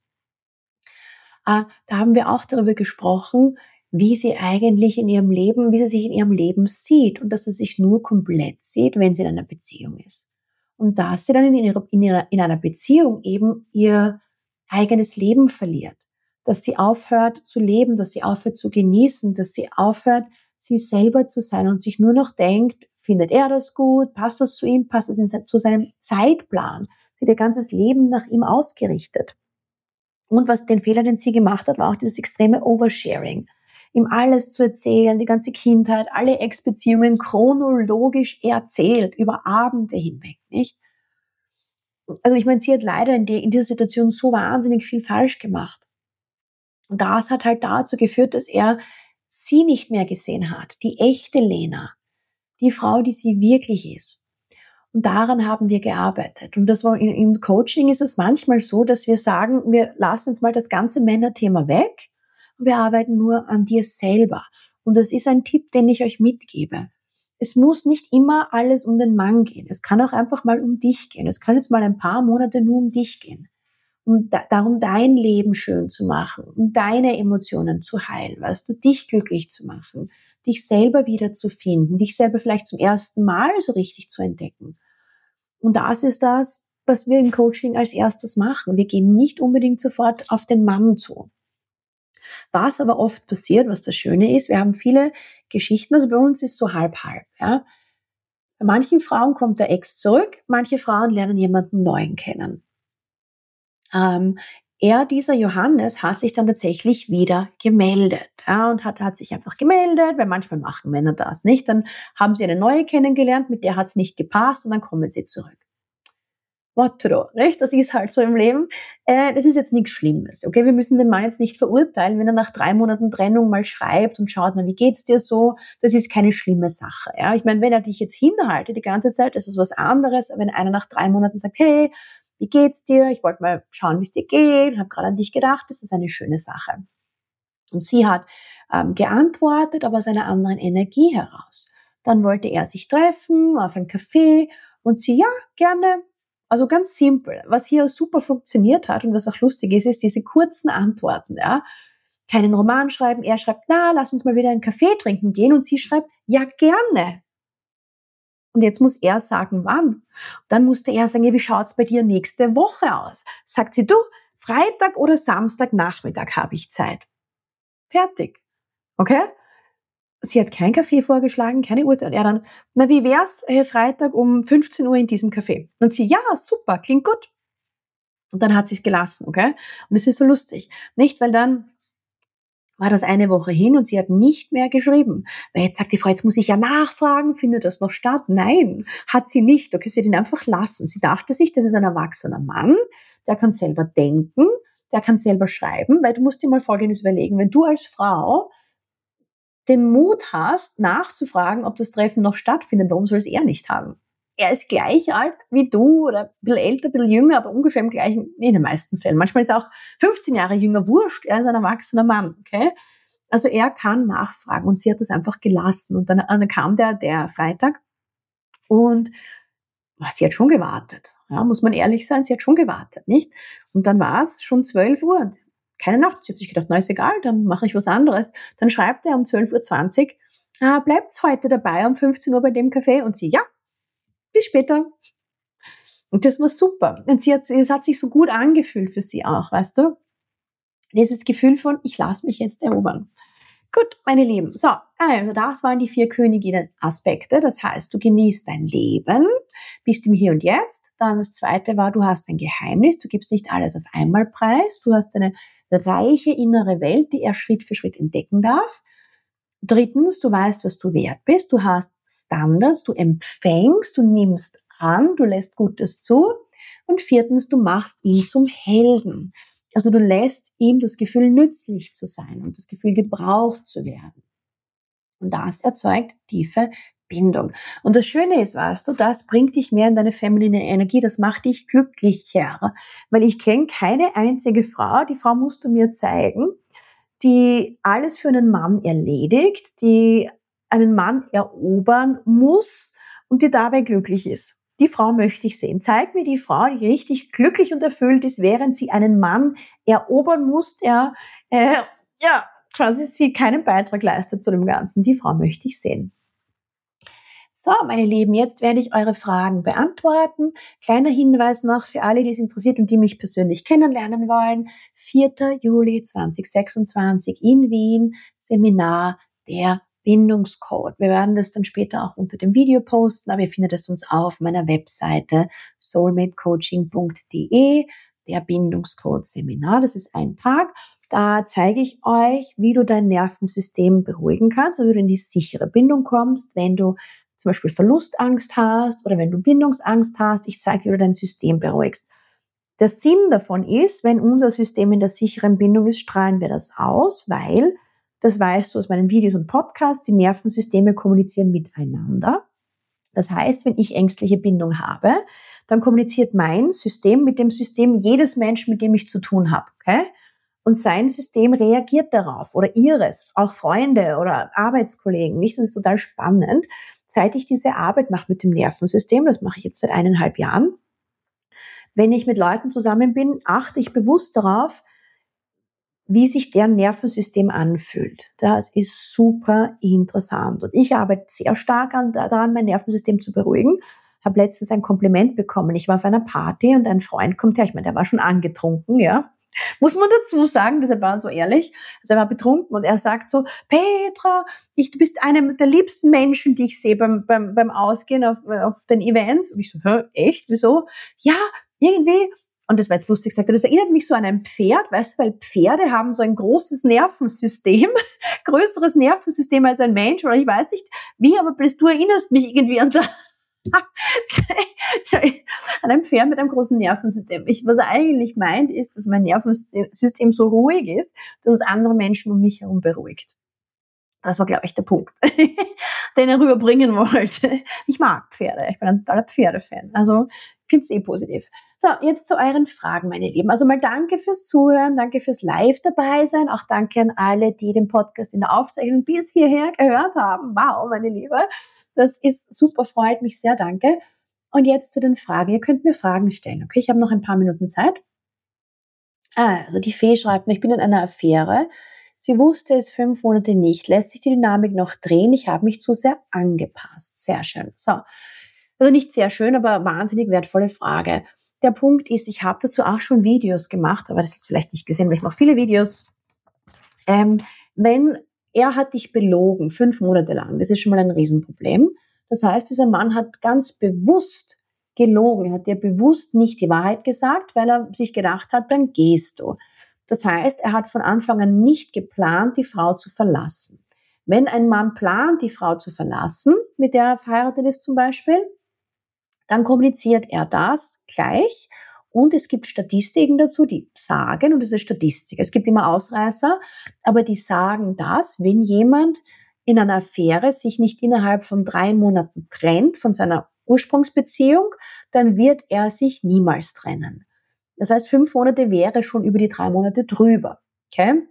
Da haben wir auch darüber gesprochen, wie sie eigentlich in ihrem Leben, wie sie sich in ihrem Leben sieht und dass sie sich nur komplett sieht, wenn sie in einer Beziehung ist. Und dass sie dann in, ihrer, in, ihrer, in einer Beziehung eben ihr eigenes Leben verliert. Dass sie aufhört zu leben, dass sie aufhört zu genießen, dass sie aufhört, sie selber zu sein und sich nur noch denkt, findet er das gut, passt das zu ihm, passt das in, zu seinem Zeitplan. Sie hat ihr ganzes Leben nach ihm ausgerichtet. Und was den Fehler, den sie gemacht hat, war auch dieses extreme Oversharing. Ihm alles zu erzählen, die ganze Kindheit, alle Ex-Beziehungen chronologisch erzählt, über Abende hinweg, nicht? Also ich meine, sie hat leider in, die, in dieser Situation so wahnsinnig viel falsch gemacht. Und das hat halt dazu geführt, dass er sie nicht mehr gesehen hat, die echte Lena, die Frau, die sie wirklich ist. Und daran haben wir gearbeitet. Und das war in, im Coaching ist es manchmal so, dass wir sagen, wir lassen jetzt mal das ganze Männerthema weg und wir arbeiten nur an dir selber. Und das ist ein Tipp, den ich euch mitgebe. Es muss nicht immer alles um den Mann gehen. Es kann auch einfach mal um dich gehen. Es kann jetzt mal ein paar Monate nur um dich gehen. Um da, darum, dein Leben schön zu machen, um deine Emotionen zu heilen, weißt du, dich glücklich zu machen, dich selber wiederzufinden, dich selber vielleicht zum ersten Mal so richtig zu entdecken. Und das ist das, was wir im Coaching als erstes machen. Wir gehen nicht unbedingt sofort auf den Mann zu. Was aber oft passiert, was das Schöne ist, wir haben viele Geschichten, also bei uns ist so halb-halb. Ja. Bei manchen Frauen kommt der Ex zurück, manche Frauen lernen jemanden Neuen kennen. Ähm, er, dieser Johannes, hat sich dann tatsächlich wieder gemeldet, ja, und hat, hat sich einfach gemeldet, weil manchmal machen Männer das nicht. Dann haben sie eine neue kennengelernt, mit der hat es nicht gepasst und dann kommen sie zurück. What to do, nicht? Das ist halt so im Leben. Äh, das ist jetzt nichts Schlimmes, okay? Wir müssen den Mann jetzt nicht verurteilen, wenn er nach drei Monaten Trennung mal schreibt und schaut, na, wie geht's dir so? Das ist keine schlimme Sache, ja? Ich meine, wenn er dich jetzt hinhaltet die ganze Zeit, das ist was anderes. Wenn einer nach drei Monaten sagt, hey, wie geht's dir? Ich wollte mal schauen, wie es dir geht. Ich habe gerade an dich gedacht. Das ist eine schöne Sache. Und sie hat ähm, geantwortet, aber aus einer anderen Energie heraus. Dann wollte er sich treffen auf ein Café und sie, ja, gerne. Also ganz simpel. Was hier super funktioniert hat und was auch lustig ist, ist diese kurzen Antworten, ja. Keinen Roman schreiben, er schreibt, na, lass uns mal wieder einen Kaffee trinken gehen und sie schreibt, ja, gerne. Und jetzt muss er sagen, wann. Dann musste er sagen, ja, wie schaut's bei dir nächste Woche aus? Sagt sie, du, Freitag oder Samstagnachmittag habe ich Zeit. Fertig. Okay? Sie hat kein Kaffee vorgeschlagen, keine Uhrzeit. Und er dann, na, wie wär's hey, Freitag um fünfzehn Uhr in diesem Café? Und sie, ja, super, klingt gut. Und dann hat sie es gelassen, okay? Und es ist so lustig. Nicht, weil dann war das eine Woche hin und sie hat nicht mehr geschrieben. Weil jetzt sagt die Frau, jetzt muss ich ja nachfragen, findet das noch statt? Nein, hat sie nicht. Okay, sie hat ihn einfach lassen. Sie dachte sich, das ist ein erwachsener Mann, der kann selber denken, der kann selber schreiben, weil du musst dir mal Folgendes überlegen, wenn du als Frau den Mut hast, nachzufragen, ob das Treffen noch stattfindet, warum soll es er nicht haben? Er ist gleich alt wie du oder ein bisschen älter, ein bisschen jünger, aber ungefähr im gleichen, in den meisten Fällen. Manchmal ist er auch fünfzehn Jahre jünger, wurscht, er ist ein erwachsener Mann, okay? Also er kann nachfragen und sie hat das einfach gelassen. Und dann, dann kam der, der Freitag und oh, sie hat schon gewartet, ja, muss man ehrlich sein, sie hat schon gewartet, nicht? Und dann war es schon zwölf Uhr, keine Nacht. Sie hat sich gedacht, na ist egal, dann mache ich was anderes. Dann schreibt er um zwölf Uhr zwanzig, ah, bleibt's heute dabei um fünfzehn Uhr bei dem Café? Und sie, ja, bis später. Und das war super. Und sie hat, es hat sich so gut angefühlt für sie auch, weißt du? Dieses Gefühl von, ich lasse mich jetzt erobern. Gut, meine Lieben. So, also das waren die vier Königinnen-Aspekte. Das heißt, du genießt dein Leben, bist im Hier und Jetzt. Dann das zweite war, du hast ein Geheimnis. Du gibst nicht alles auf einmal preis. Du hast eine reiche innere Welt, die er Schritt für Schritt entdecken darf. Drittens, du weißt, was du wert bist. Du hast Standards, du empfängst, du nimmst an, du lässt Gutes zu. Und viertens, du machst ihn zum Helden. Also du lässt ihm das Gefühl, nützlich zu sein und das Gefühl, gebraucht zu werden. Und das erzeugt tiefe Bindung. Und das Schöne ist, weißt du, das bringt dich mehr in deine feminine Energie, das macht dich glücklicher. Weil ich kenne keine einzige Frau, die Frau musst du mir zeigen, die alles für einen Mann erledigt, die einen Mann erobern muss und die dabei glücklich ist. Die Frau möchte ich sehen. Zeig mir die Frau, die richtig glücklich und erfüllt ist, während sie einen Mann erobern muss, der äh, ja quasi sie keinen Beitrag leistet zu dem Ganzen. Die Frau möchte ich sehen. So, meine Lieben, jetzt werde ich eure Fragen beantworten. Kleiner Hinweis noch für alle, die es interessiert und die mich persönlich kennenlernen wollen. vierter Juli zweitausendsechsundzwanzig in Wien, Seminar der Bindungscode. Wir werden das dann später auch unter dem Video posten, aber ihr findet es uns auf meiner Webseite soulmate coaching punkt de, der Bindungscode Seminar. Das ist ein Tag. Da zeige ich euch, wie du dein Nervensystem beruhigen kannst, also wie du in die sichere Bindung kommst, wenn du zum Beispiel Verlustangst hast oder wenn du Bindungsangst hast. Ich zeige, wie du dein System beruhigst. Der Sinn davon ist, wenn unser System in der sicheren Bindung ist, strahlen wir das aus, weil, das weißt du aus meinen Videos und Podcasts, die Nervensysteme kommunizieren miteinander. Das heißt, wenn ich ängstliche Bindung habe, dann kommuniziert mein System mit dem System jedes Menschen, mit dem ich zu tun habe. Okay? Und sein System reagiert darauf oder ihres, auch Freunde oder Arbeitskollegen. Nicht, das ist total spannend. Seit ich diese Arbeit mache mit dem Nervensystem, das mache ich jetzt seit eineinhalb Jahren, wenn ich mit Leuten zusammen bin, achte ich bewusst darauf, wie sich deren Nervensystem anfühlt. Das ist super interessant. Und ich arbeite sehr stark an, daran, mein Nervensystem zu beruhigen. Habe letztens ein Kompliment bekommen. Ich war auf einer Party und ein Freund kommt her. Ich meine, der war schon angetrunken, ja. Muss man dazu sagen, deshalb war er so ehrlich. Also er war betrunken und er sagt so, Petra, ich, du bist eine der liebsten Menschen, die ich sehe beim, beim, beim Ausgehen auf, auf den Events. Und ich so, hä, echt, wieso? Ja, irgendwie. Und das war jetzt lustig, sagt er, das erinnert mich so an ein Pferd, weißt du, weil Pferde haben so ein großes Nervensystem, größeres Nervensystem als ein Mensch, oder ich weiß nicht wie, aber du erinnerst mich irgendwie an, der, an ein Pferd mit einem großen Nervensystem. Ich, was er eigentlich meint, ist, dass mein Nervensystem so ruhig ist, dass es andere Menschen um mich herum beruhigt. Das war, glaube ich, der Punkt, den er rüberbringen wollte. Ich mag Pferde, ich bin ein totaler Pferdefan, also ich finde es eh positiv. So, jetzt zu euren Fragen, meine Lieben. Also mal danke fürs Zuhören, danke fürs Live dabei sein, auch danke an alle, die den Podcast in der Aufzeichnung bis hierher gehört haben. Wow, meine Liebe, Das ist super, freut mich sehr, danke. Und jetzt zu den Fragen. Ihr könnt mir Fragen stellen, okay? Ich habe noch ein paar Minuten Zeit. Ah, also die Fee schreibt mir, ich bin in einer Affäre. Sie wusste es fünf Monate nicht. Lässt sich die Dynamik noch drehen? Ich habe mich zu sehr angepasst. Sehr schön. So. Also nicht sehr schön, aber wahnsinnig wertvolle Frage. Der Punkt ist, ich habe dazu auch schon Videos gemacht, aber das ist vielleicht nicht gesehen, weil ich mache viele Videos. Ähm, wenn er hat dich belogen, fünf Monate lang, das ist schon mal ein Riesenproblem. Das heißt, dieser Mann hat ganz bewusst gelogen. Er hat dir bewusst nicht die Wahrheit gesagt, weil er sich gedacht hat, dann gehst du. Das heißt, er hat von Anfang an nicht geplant, die Frau zu verlassen. Wenn ein Mann plant, die Frau zu verlassen, mit der er verheiratet ist zum Beispiel, dann kommuniziert er das gleich. Und es gibt Statistiken dazu, die sagen, und das ist Statistik, es gibt immer Ausreißer, aber die sagen das, wenn jemand in einer Affäre sich nicht innerhalb von drei Monaten trennt von seiner Ursprungsbeziehung, dann wird er sich niemals trennen. Das heißt, fünf Monate wäre schon über die drei Monate drüber. Okay?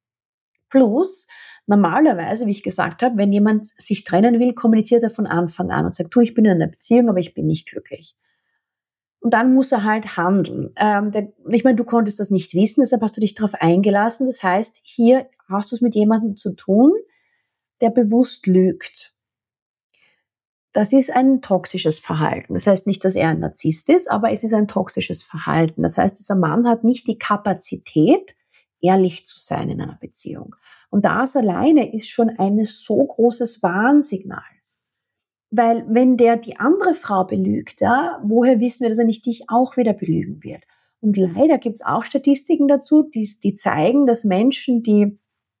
Plus, normalerweise, wie ich gesagt habe, wenn jemand sich trennen will, kommuniziert er von Anfang an und sagt, du, ich bin in einer Beziehung, aber ich bin nicht glücklich. Und dann muss er halt handeln. Ähm, der, ich meine, du konntest das nicht wissen, deshalb hast du dich darauf eingelassen. Das heißt, hier hast du es mit jemandem zu tun, der bewusst lügt. Das ist ein toxisches Verhalten. Das heißt nicht, dass er ein Narzisst ist, aber es ist ein toxisches Verhalten. Das heißt, dieser Mann hat nicht die Kapazität, ehrlich zu sein in einer Beziehung. Und das alleine ist schon ein so großes Warnsignal. Weil wenn der die andere Frau belügt, ja, woher wissen wir, dass er nicht dich auch wieder belügen wird? Und leider gibt es auch Statistiken dazu, die, die zeigen, dass Menschen, die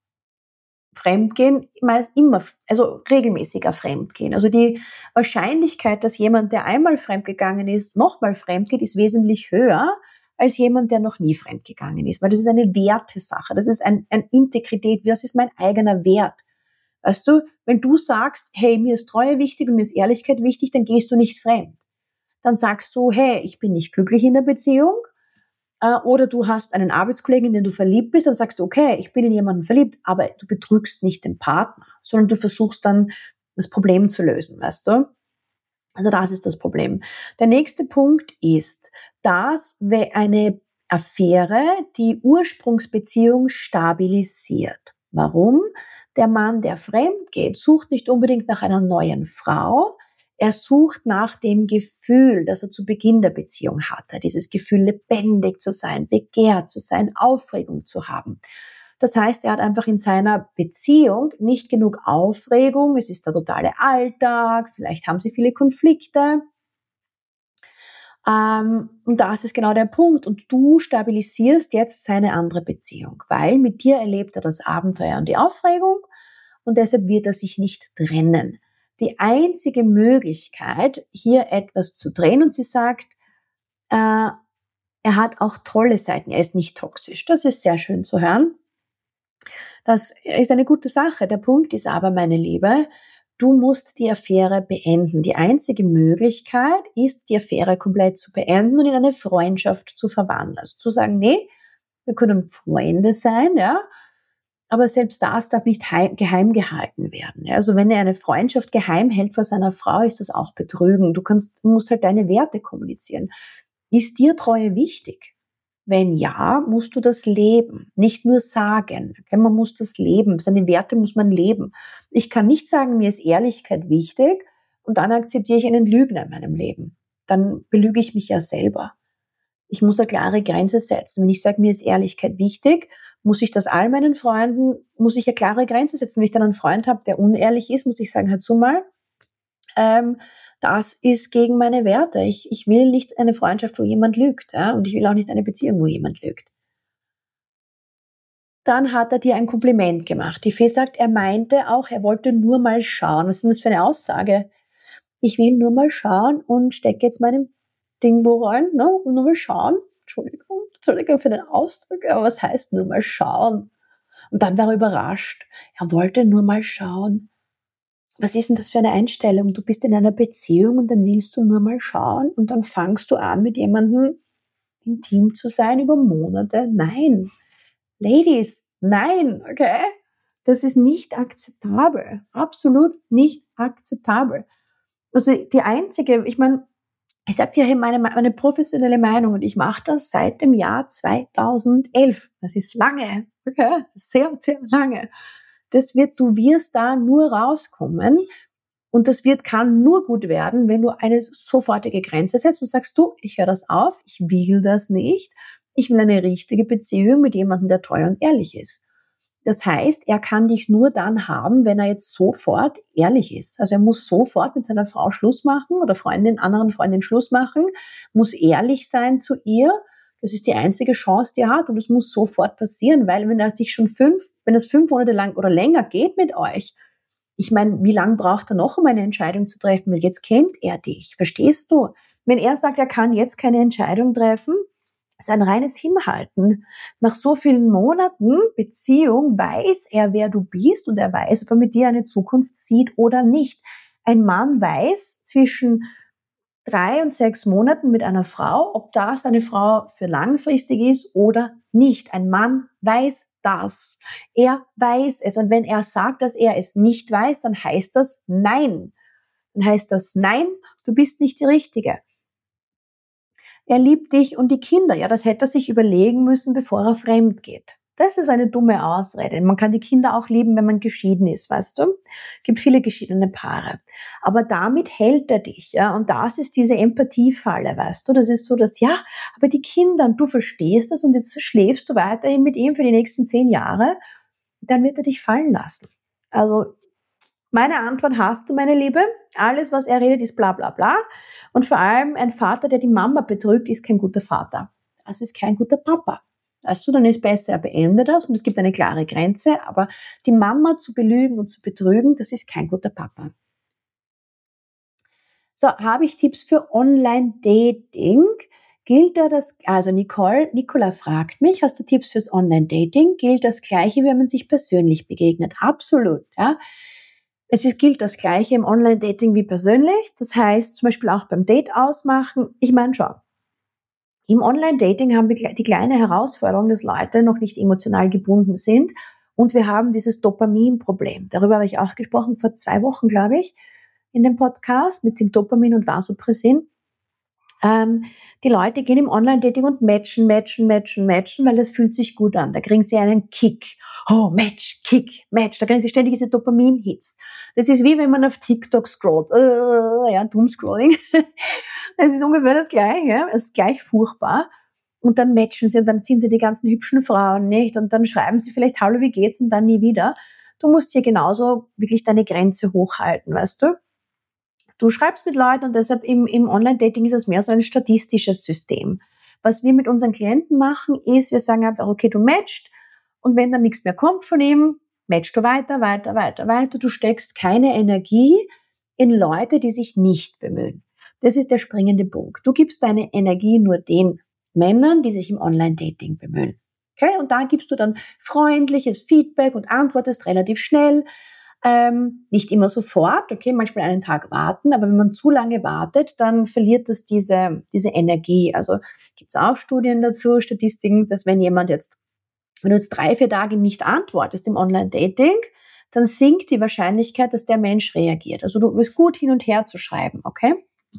fremdgehen, meist immer, also regelmäßiger fremdgehen. Also die Wahrscheinlichkeit, dass jemand, der einmal fremdgegangen ist, nochmal fremdgeht, ist wesentlich höher als jemand, der noch nie fremdgegangen ist. Weil das ist eine Wertesache, das ist ein, ein Integrität, das ist mein eigener Wert. Weißt du, wenn du sagst, hey, mir ist Treue wichtig und mir ist Ehrlichkeit wichtig, dann gehst du nicht fremd. Dann sagst du, hey, ich bin nicht glücklich in der Beziehung. Äh, oder du hast einen Arbeitskollegen, in den du verliebt bist, dann sagst du, okay, ich bin in jemanden verliebt, aber du betrügst nicht den Partner, sondern du versuchst dann, das Problem zu lösen, weißt du? Also das ist das Problem. Der nächste Punkt ist, dass eine Affäre die Ursprungsbeziehung stabilisiert. Warum? Der Mann, der fremd geht, sucht nicht unbedingt nach einer neuen Frau. Er sucht nach dem Gefühl, das er zu Beginn der Beziehung hatte. Dieses Gefühl, lebendig zu sein, begehrt zu sein, Aufregung zu haben. Das heißt, er hat einfach in seiner Beziehung nicht genug Aufregung. Es ist der totale Alltag. Vielleicht haben sie viele Konflikte. Ähm, und das ist genau der Punkt. Und du stabilisierst jetzt seine andere Beziehung, weil mit dir erlebt er das Abenteuer und die Aufregung und deshalb wird er sich nicht trennen. Die einzige Möglichkeit, hier etwas zu drehen, und sie sagt, äh, er hat auch tolle Seiten, er ist nicht toxisch. Das ist sehr schön zu hören. Das ist eine gute Sache. Der Punkt ist aber, meine Liebe, du musst die Affäre beenden. Die einzige Möglichkeit ist, die Affäre komplett zu beenden und in eine Freundschaft zu verwandeln. Also zu sagen, nee, wir können Freunde sein, ja, aber selbst das darf nicht geheim gehalten werden. Ja. Also wenn er eine Freundschaft geheim hält vor seiner Frau, ist das auch Betrügen. Du kannst, du musst halt deine Werte kommunizieren. Ist dir Treue wichtig? Wenn ja, musst du das leben, nicht nur sagen. Okay, man muss das leben, seine Werte muss man leben. Ich kann nicht sagen, mir ist Ehrlichkeit wichtig und dann akzeptiere ich einen Lügner in meinem Leben. Dann belüge ich mich ja selber. Ich muss eine klare Grenze setzen. Wenn ich sage, mir ist Ehrlichkeit wichtig, muss ich das all meinen Freunden, muss ich eine klare Grenze setzen. Wenn ich dann einen Freund habe, der unehrlich ist, muss ich sagen, hör zu mal, ähm, das ist gegen meine Werte. Ich, ich will nicht eine Freundschaft, wo jemand lügt. Ja? Und ich will auch nicht eine Beziehung, wo jemand lügt. Dann hat er dir ein Kompliment gemacht. Die Fee sagt, er meinte auch, er wollte nur mal schauen. Was ist denn das für eine Aussage? Ich will nur mal schauen und stecke jetzt meinem Ding wo rein, ne? Und nur mal schauen. Entschuldigung, Entschuldigung für den Ausdruck, aber was heißt nur mal schauen? Und dann war er überrascht. Er wollte nur mal schauen. Was ist denn das für eine Einstellung? Du bist in einer Beziehung und dann willst du nur mal schauen und dann fangst du an, mit jemandem intim zu sein über Monate. Nein. Ladies, nein, okay? Das ist nicht akzeptabel. Absolut nicht akzeptabel. Also die einzige, ich meine, ich sage dir hier meine, meine professionelle Meinung und ich mache das seit dem Jahr zweitausendelf. Das ist lange, okay? Das ist sehr, sehr lange. Das wird, du wirst da nur rauskommen und das wird, kann nur gut werden, wenn du eine sofortige Grenze setzt und sagst, du, ich höre das auf, ich will das nicht, ich will eine richtige Beziehung mit jemandem, der treu und ehrlich ist. Das heißt, er kann dich nur dann haben, wenn er jetzt sofort ehrlich ist. Also er muss sofort mit seiner Frau Schluss machen oder Freundin, anderen Freundin Schluss machen, muss ehrlich sein zu ihr. Das ist die einzige Chance, die er hat und es muss sofort passieren, weil wenn er sich schon fünf, wenn es fünf Monate lang oder länger geht mit euch, ich meine, wie lange braucht er noch, um eine Entscheidung zu treffen? Weil jetzt kennt er dich, verstehst du? Wenn er sagt, er kann jetzt keine Entscheidung treffen, ist ein reines Hinhalten. Nach so vielen Monaten Beziehung weiß er, wer du bist und er weiß, ob er mit dir eine Zukunft sieht oder nicht. Ein Mann weiß zwischen drei und sechs Monaten mit einer Frau, ob das eine Frau für langfristig ist oder nicht. Ein Mann weiß das. Er weiß es. Und wenn er sagt, dass er es nicht weiß, dann heißt das Nein. Dann heißt das Nein, du bist nicht die Richtige. Er liebt dich und die Kinder. Ja, das hätte er sich überlegen müssen, bevor er fremd geht. Das ist eine dumme Ausrede. Man kann die Kinder auch lieben, wenn man geschieden ist, weißt du? Es gibt viele geschiedene Paare. Aber damit hält er dich, ja. Und das ist diese Empathiefalle, weißt du? Das ist so, dass, ja, aber die Kinder, und du verstehst das und jetzt schläfst du weiterhin mit ihm für die nächsten zehn Jahre, dann wird er dich fallen lassen. Also, meine Antwort hast du, meine Liebe. Alles, was er redet, ist bla bla bla. Und vor allem ein Vater, der die Mama betrügt, ist kein guter Vater. Das ist kein guter Papa. Weißt du, dann ist besser, er beendet das und es gibt eine klare Grenze. Aber die Mama zu belügen und zu betrügen, das ist kein guter Papa. So, habe ich Tipps für Online-Dating? Gilt da das, also Nicole, Nicola fragt mich, hast du Tipps fürs Online-Dating? Gilt das Gleiche, wenn man sich persönlich begegnet? Absolut, ja. Es ist, gilt das Gleiche im Online-Dating wie persönlich. Das heißt, zum Beispiel auch beim Date ausmachen. Ich meine, schau, im Online-Dating haben wir die kleine Herausforderung, dass Leute noch nicht emotional gebunden sind. Und wir haben dieses Dopamin-Problem. Darüber habe ich auch gesprochen vor zwei Wochen, glaube ich, in dem Podcast mit dem Dopamin und Vasopressin. Ähm, die Leute gehen im Online-Dating und matchen, matchen, matchen, matchen, weil das fühlt sich gut an. Da kriegen sie einen Kick. Oh, Match, Kick, Match. Da kriegen sie ständig diese Dopamin-Hits. Das ist wie wenn man auf TikTok scrollt. Uh, ja, Doomscrolling. Das ist ungefähr das Gleiche. Es ist gleich furchtbar. Und dann matchen sie und dann ziehen sie die ganzen hübschen Frauen, nicht? Und dann schreiben sie vielleicht, hallo, wie geht's? Und dann nie wieder. Du musst hier genauso wirklich deine Grenze hochhalten, weißt du? Du schreibst mit Leuten und deshalb im, im Online-Dating ist es mehr so ein statistisches System. Was wir mit unseren Klienten machen, ist, wir sagen einfach, okay, du matchst und wenn dann nichts mehr kommt von ihm, matchst du weiter, weiter, weiter, weiter. Du steckst keine Energie in Leute, die sich nicht bemühen. Das ist der springende Punkt. Du gibst deine Energie nur den Männern, die sich im Online-Dating bemühen. Okay? Und da gibst du dann freundliches Feedback und antwortest relativ schnell. Ähm, nicht immer sofort, okay, manchmal einen Tag warten, aber wenn man zu lange wartet, dann verliert das diese, diese Energie. Also gibt es auch Studien dazu, Statistiken, dass wenn jemand jetzt, wenn du jetzt drei, vier Tage nicht antwortest im Online-Dating, dann sinkt die Wahrscheinlichkeit, dass der Mensch reagiert. Also du bist gut hin und her zu schreiben, okay?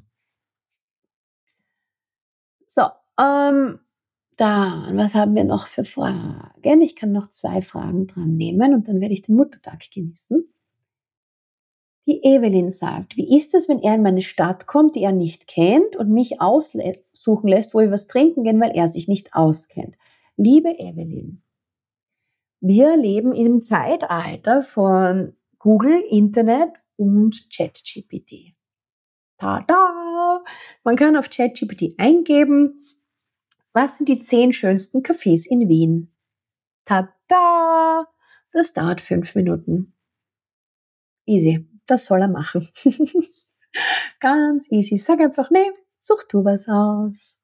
So, ähm, dann, was haben wir noch für Fragen? Ich kann noch zwei Fragen dran nehmen und dann werde ich den Muttertag genießen. Die Evelyn sagt, wie ist es, wenn er in meine Stadt kommt, die er nicht kennt und mich aussuchen lässt, wo wir was trinken gehen, weil er sich nicht auskennt? Liebe Evelyn, wir leben im Zeitalter von Google, Internet und ChatGPT. Tada! Man kann auf ChatGPT eingeben, was sind die zehn schönsten Cafés in Wien? Tada! Das dauert fünf Minuten. Easy. Das soll er machen. Ganz easy. Sag einfach, nee, such du was aus.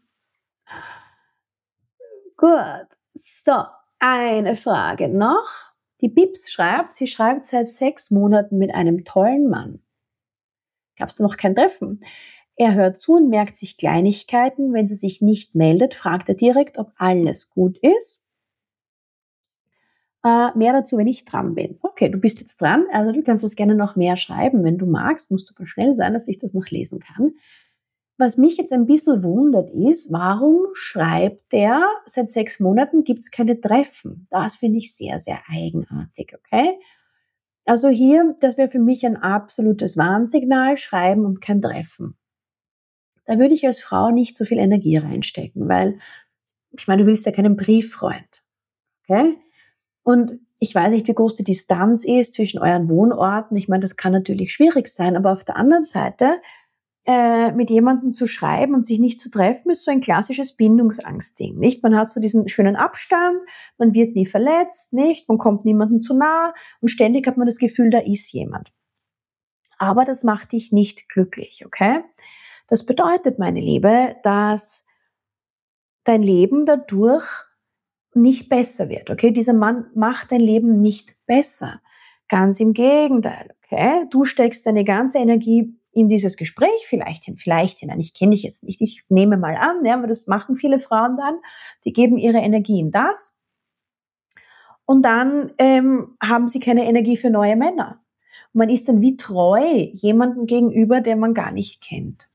Gut. So, eine Frage noch. Die Bips schreibt, sie schreibt seit sechs Monaten mit einem tollen Mann. Gab's da noch kein Treffen? Er hört zu und merkt sich Kleinigkeiten. Wenn sie sich nicht meldet, fragt er direkt, ob alles gut ist. Äh, mehr dazu, wenn ich dran bin. Okay, du bist jetzt dran, also du kannst das gerne noch mehr schreiben. Wenn du magst, musst du aber schnell sein, dass ich das noch lesen kann. Was mich jetzt ein bisschen wundert ist, warum schreibt der, seit sechs Monaten gibt's keine Treffen? Das finde ich sehr, sehr eigenartig, okay? Also hier, das wäre für mich ein absolutes Warnsignal, schreiben und kein Treffen. Da würde ich als Frau nicht so viel Energie reinstecken, weil, ich meine, du willst ja keinen Brieffreund, okay? Und ich weiß nicht, wie groß die Distanz ist zwischen euren Wohnorten. Ich meine, das kann natürlich schwierig sein, aber auf der anderen Seite, äh, mit jemandem zu schreiben und sich nicht zu treffen, ist so ein klassisches Bindungsangstding, nicht? Man hat so diesen schönen Abstand, man wird nie verletzt, nicht? Man kommt niemandem zu nah und ständig hat man das Gefühl, da ist jemand. Aber das macht dich nicht glücklich, okay? Das bedeutet, meine Liebe, dass dein Leben dadurch nicht besser wird, okay? Dieser Mann macht dein Leben nicht besser. Ganz im Gegenteil, okay? Du steckst deine ganze Energie in dieses Gespräch, vielleicht hin, vielleicht hinein. Ich kenne dich jetzt nicht, ich nehme mal an, ja, aber das machen viele Frauen dann. Die geben ihre Energie in das und dann ähm, haben sie keine Energie für neue Männer. Und man ist dann wie treu jemandem gegenüber, den man gar nicht kennt.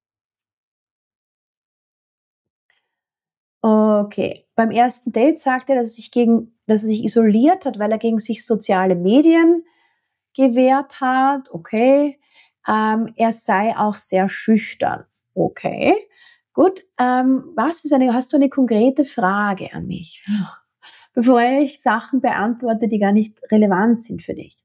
Okay, beim ersten Date sagt er, dass er sich gegen, dass er sich isoliert hat, weil er gegen sich soziale Medien gewehrt hat. Okay. Ähm, er sei auch sehr schüchtern. Okay, gut. Ähm, was ist eine, hast du eine konkrete Frage an mich? Bevor ich Sachen beantworte, die gar nicht relevant sind für dich.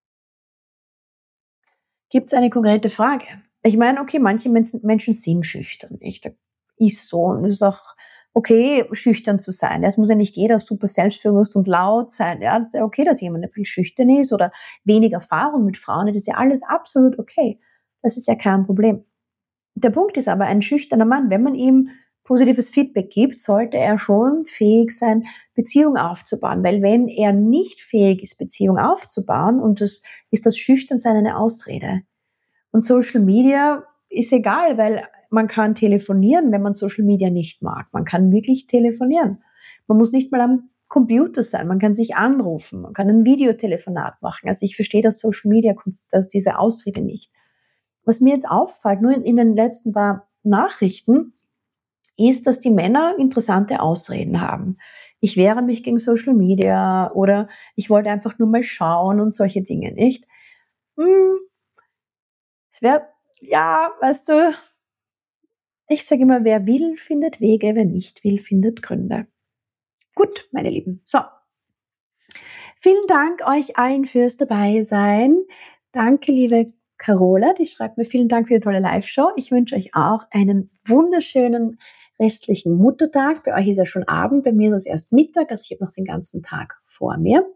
Gibt es eine konkrete Frage? Ich meine, okay, manche Menschen sind schüchtern, nicht? Ist so und es ist auch okay, schüchtern zu sein. Es muss ja nicht jeder super selbstbewusst und laut sein. Ja, das ist ja okay, dass jemand ein bisschen schüchtern ist oder wenig Erfahrung mit Frauen. Das ist ja alles absolut okay. Das ist ja kein Problem. Der Punkt ist aber, ein schüchterner Mann, wenn man ihm positives Feedback gibt, sollte er schon fähig sein, Beziehung aufzubauen. Weil wenn er nicht fähig ist, Beziehung aufzubauen, und das ist das Schüchternsein eine Ausrede. Und Social Media ist egal, weil man kann telefonieren, wenn man Social Media nicht mag. Man kann wirklich telefonieren. Man muss nicht mal am Computer sein. Man kann sich anrufen. Man kann ein Videotelefonat machen. Also ich verstehe das Social Media, dass diese Ausrede nicht. Was mir jetzt auffällt, nur in, in den letzten paar Nachrichten, ist, dass die Männer interessante Ausreden haben. Ich wehre mich gegen Social Media oder ich wollte einfach nur mal schauen und solche Dinge, nicht? Hm, wer, ja, weißt du, ich sage immer, wer will, findet Wege, wer nicht will, findet Gründe. Gut, meine Lieben. So. Vielen Dank euch allen fürs Dabeisein. Danke, liebe Carola, die schreibt mir, vielen Dank für die tolle Live-Show. Ich wünsche euch auch einen wunderschönen restlichen Muttertag. Bei euch ist ja schon Abend, bei mir ist es erst Mittag, also ich habe noch den ganzen Tag vor mir.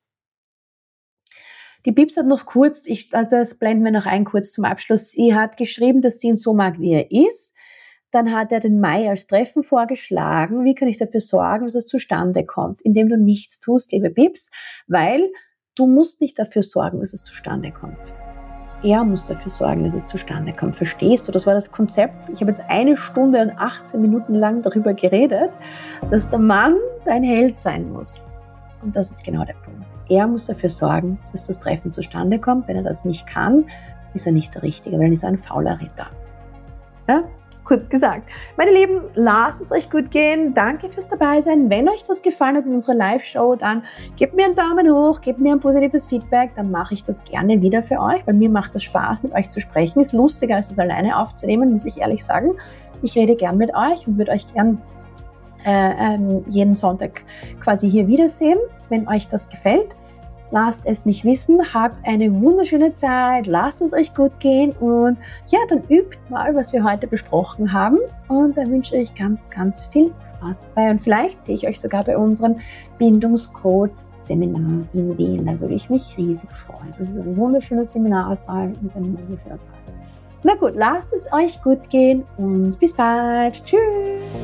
Die Bibs hat noch kurz, ich, also das blenden wir noch ein kurz zum Abschluss, sie hat geschrieben, dass sie ihn so mag, wie er ist. Dann hat er den Mai als Treffen vorgeschlagen. Wie kann ich dafür sorgen, dass es zustande kommt? Indem du nichts tust, liebe Bibs, weil du musst nicht dafür sorgen, dass es zustande kommt. Er muss dafür sorgen, dass es zustande kommt. Verstehst du? Das war das Konzept. Ich habe jetzt eine Stunde und achtzehn Minuten lang darüber geredet, dass der Mann dein Held sein muss. Und das ist genau der Punkt. Er muss dafür sorgen, dass das Treffen zustande kommt. Wenn er das nicht kann, ist er nicht der Richtige, weil dann ist er ein fauler Ritter. Ja? Kurz gesagt. Meine Lieben, lasst es euch gut gehen. Danke fürs Dabeisein. Wenn euch das gefallen hat in unserer Live-Show, dann gebt mir einen Daumen hoch, gebt mir ein positives Feedback, dann mache ich das gerne wieder für euch, weil mir macht das Spaß, mit euch zu sprechen. Ist lustiger, als das alleine aufzunehmen, muss ich ehrlich sagen. Ich rede gern mit euch und würde euch gern äh, ähm, jeden Sonntag quasi hier wiedersehen, wenn euch das gefällt. Lasst es mich wissen, habt eine wunderschöne Zeit, lasst es euch gut gehen und ja, dann übt mal, was wir heute besprochen haben und dann wünsche ich ganz, ganz viel Spaß dabei und vielleicht sehe ich euch sogar bei unserem Bindungscode-Seminar in Wien, da würde ich mich riesig freuen. Das ist ein wunderschöner Seminarsaal und ein wunderschöner Tag. Na gut, lasst es euch gut gehen und bis bald. Tschüss!